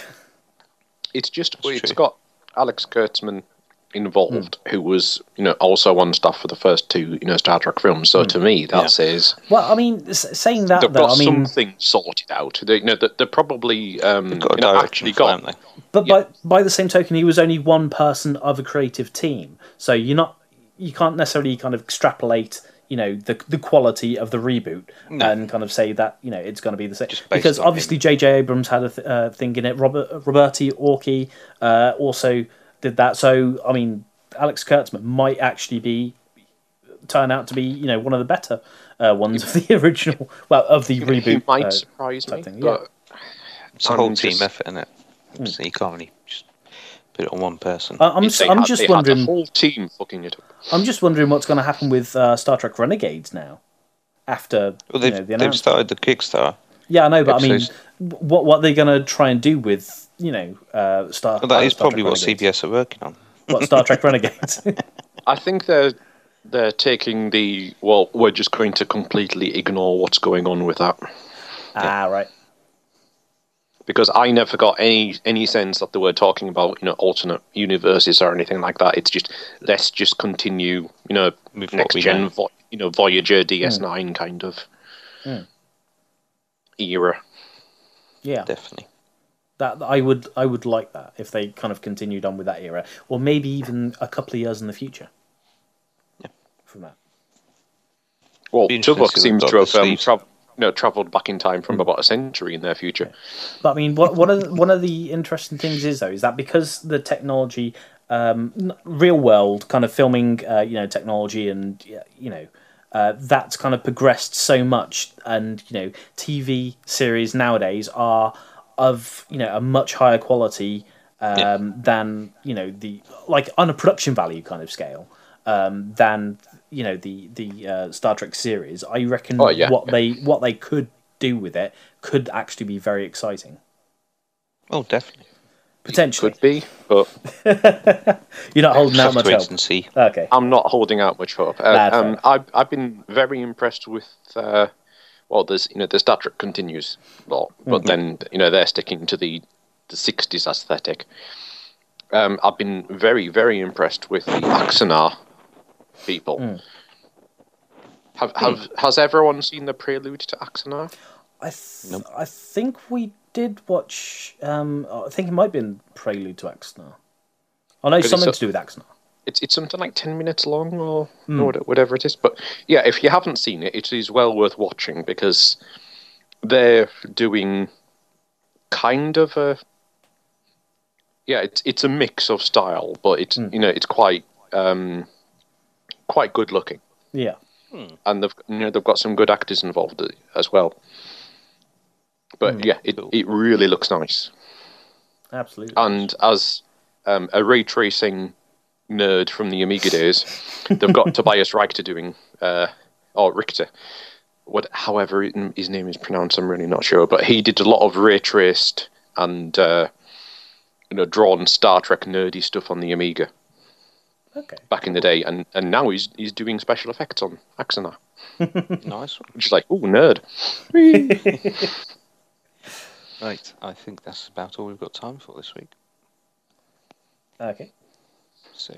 S4: It's just
S2: That's
S4: it's
S2: true.
S4: got Alex Kurtzman involved, who was you know also on staff for the first two you know Star Trek films. So to me, that
S2: Yeah.
S4: says
S3: Well, I mean, s- saying that
S4: they've
S3: though,
S4: got
S3: I mean,
S4: something sorted out. They, you know, they, they're probably um,
S2: They've got a
S4: you know,
S2: direction
S4: actually
S2: for it,
S4: got.
S2: haven't they?
S3: but
S4: yeah.
S3: by by the same token, he was only one person of a creative team, so you're not you can't necessarily kind of extrapolate. You know the the quality of the reboot
S2: No.
S3: and kind of say that you know it's going to be the same
S2: Just based
S3: because
S2: on
S3: obviously J J Abrams had a th- uh, thing in it. Robert Roberti Orci uh, also did that. So I mean, Alex Kurtzman might actually be turn out to be you know one of the better uh, ones of the original well of the
S4: He
S3: reboot.
S4: might
S3: uh,
S4: surprise me,
S3: type thing, yeah.
S4: but
S2: It's a whole
S4: I'm
S2: team
S4: just-
S2: effort, isn't it? So you can't really just put it on one person.
S3: I- I'm
S4: if
S3: s-
S4: they
S3: I'm
S4: had-
S3: just
S4: they had
S3: wondering.
S4: the whole team fucking it up.
S3: I'm just wondering what's going to happen with uh, Star Trek Renegades now, after
S2: well,
S3: you
S2: they've,
S3: know, the
S2: they've
S3: announcement.
S2: started the Kickstarter.
S3: Yeah, I know, but I mean,
S2: episodes.
S3: w- what what are they going to try and do with you know uh, Star?
S2: Well, that
S3: uh,
S2: is
S3: Star
S2: probably
S3: Trek
S2: what
S3: Renegades?
S2: C B S are working on.
S3: What Star Trek Renegades?
S4: I think they're they're taking the well. We're just going to completely ignore what's going on with that
S3: ah, right.
S4: because I never got any any sense that they were talking about you know alternate universes or anything like that. It's just let's just continue you know
S2: With what
S4: next
S2: we
S4: gen
S2: know.
S4: vo- you know Voyager D S nine kind of
S3: Mm.
S4: era.
S3: Yeah,
S2: Definitely.
S3: that I would I would like that if they kind of continued on with that era, or maybe even a couple of years in the future.
S2: Yeah.
S3: From that.
S4: Well,
S2: Be interesting to
S4: Tuvok
S2: see what
S4: seems
S2: they've
S4: to
S2: got
S4: have
S2: up their
S4: um,
S2: sleeves.
S4: tra- you know travelled back in time from about a century in their future.
S3: But I mean, what one of the, one of the interesting things is though is that because the technology, um, n- real world kind of filming, uh, you know, technology and yeah, you know, uh, that's kind of progressed so much, and you know, T V series nowadays are of you know a much higher quality um,
S2: Yeah.
S3: than you know the like on a production value kind of scale um, than you know the the uh, Star Trek series. I reckon
S4: Oh, yeah,
S3: what
S4: yeah.
S3: they what they could do with it could actually be very exciting.
S2: Oh, definitely.
S3: Potentially.
S4: Could be, but
S3: You're not holding out
S2: Just have
S3: much
S2: to wait
S3: hope.
S2: and see.
S3: Okay.
S4: I'm not holding out much hope. Uh,
S3: Nah, fair
S4: um,
S3: enough.
S4: I've I've been very impressed with. Uh, well, there's you know the Star Trek continues lot, but
S3: Mm.
S4: then you know they're sticking to the the sixties aesthetic. Um, I've been very very impressed with the Axanar people.
S3: Mm.
S4: Have have has everyone seen the prelude to Axanar?
S3: I th-
S2: Nope.
S3: I think we did watch. Um, I think it might have been Prelude to Axanar. I know
S4: 'Cause it's
S3: something
S4: a-
S3: to do with Axanar.
S4: It's it's something like ten minutes long or,
S3: Hmm.
S4: or whate- whatever it is. But yeah, if you haven't seen it, it is well worth watching because they're doing kind of a yeah, it's it's a mix of style, but it's
S3: Hmm.
S4: you know it's quite um, quite good looking,
S3: Yeah.
S4: and they've you know they've got some good actors involved as well. But
S3: Hmm.
S4: yeah, it
S2: Cool.
S4: it really looks nice.
S3: Absolutely.
S4: And as um, a ray tracing nerd from the Amiga days, they've got Tobias Richter doing, uh, or Richter, what, however his name is pronounced, I'm really not sure. But he did a lot of ray traced and uh, you know drawn Star Trek nerdy stuff on the Amiga
S3: Okay.
S4: back in the day, and, and now he's he's doing special effects on Axanar,
S2: Nice one.
S4: which is like, ooh, nerd.
S2: Right, I think that's about all we've got time for this week.
S3: Okay.
S2: So,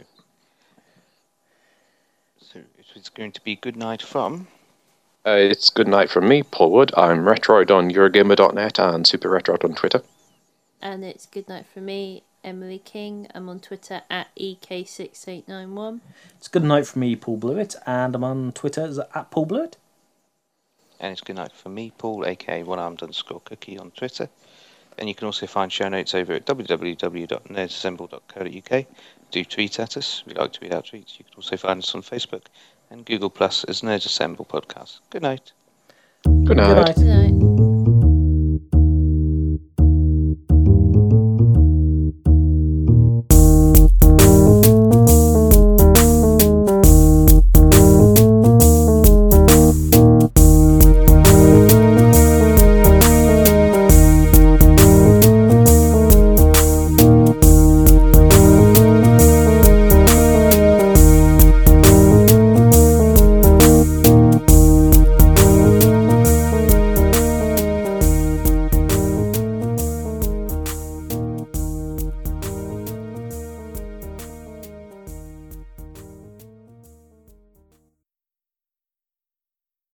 S2: so it's going to be good night from.
S4: Uh, it's good night from me, Paul Wood. I'm Retroid on Eurogamer dot net and Super Retroid on Twitter.
S5: And it's good night for me, Emily King. I'm on Twitter at E K six eight nine one.
S3: It's good night from me, Paul Blewett, and I'm on Twitter as at Paul Blewett.
S2: And it's good night for me, Paul, aka one armed underscore cookie on Twitter. And you can also find show notes over at w w w dot nerds assemble dot co dot u k. Do tweet at us. We like to read out tweets. You can also find us on Facebook and Google Plus as Nerds Assemble Podcast. Good night.
S4: Good night.
S3: Good night.
S5: Good night.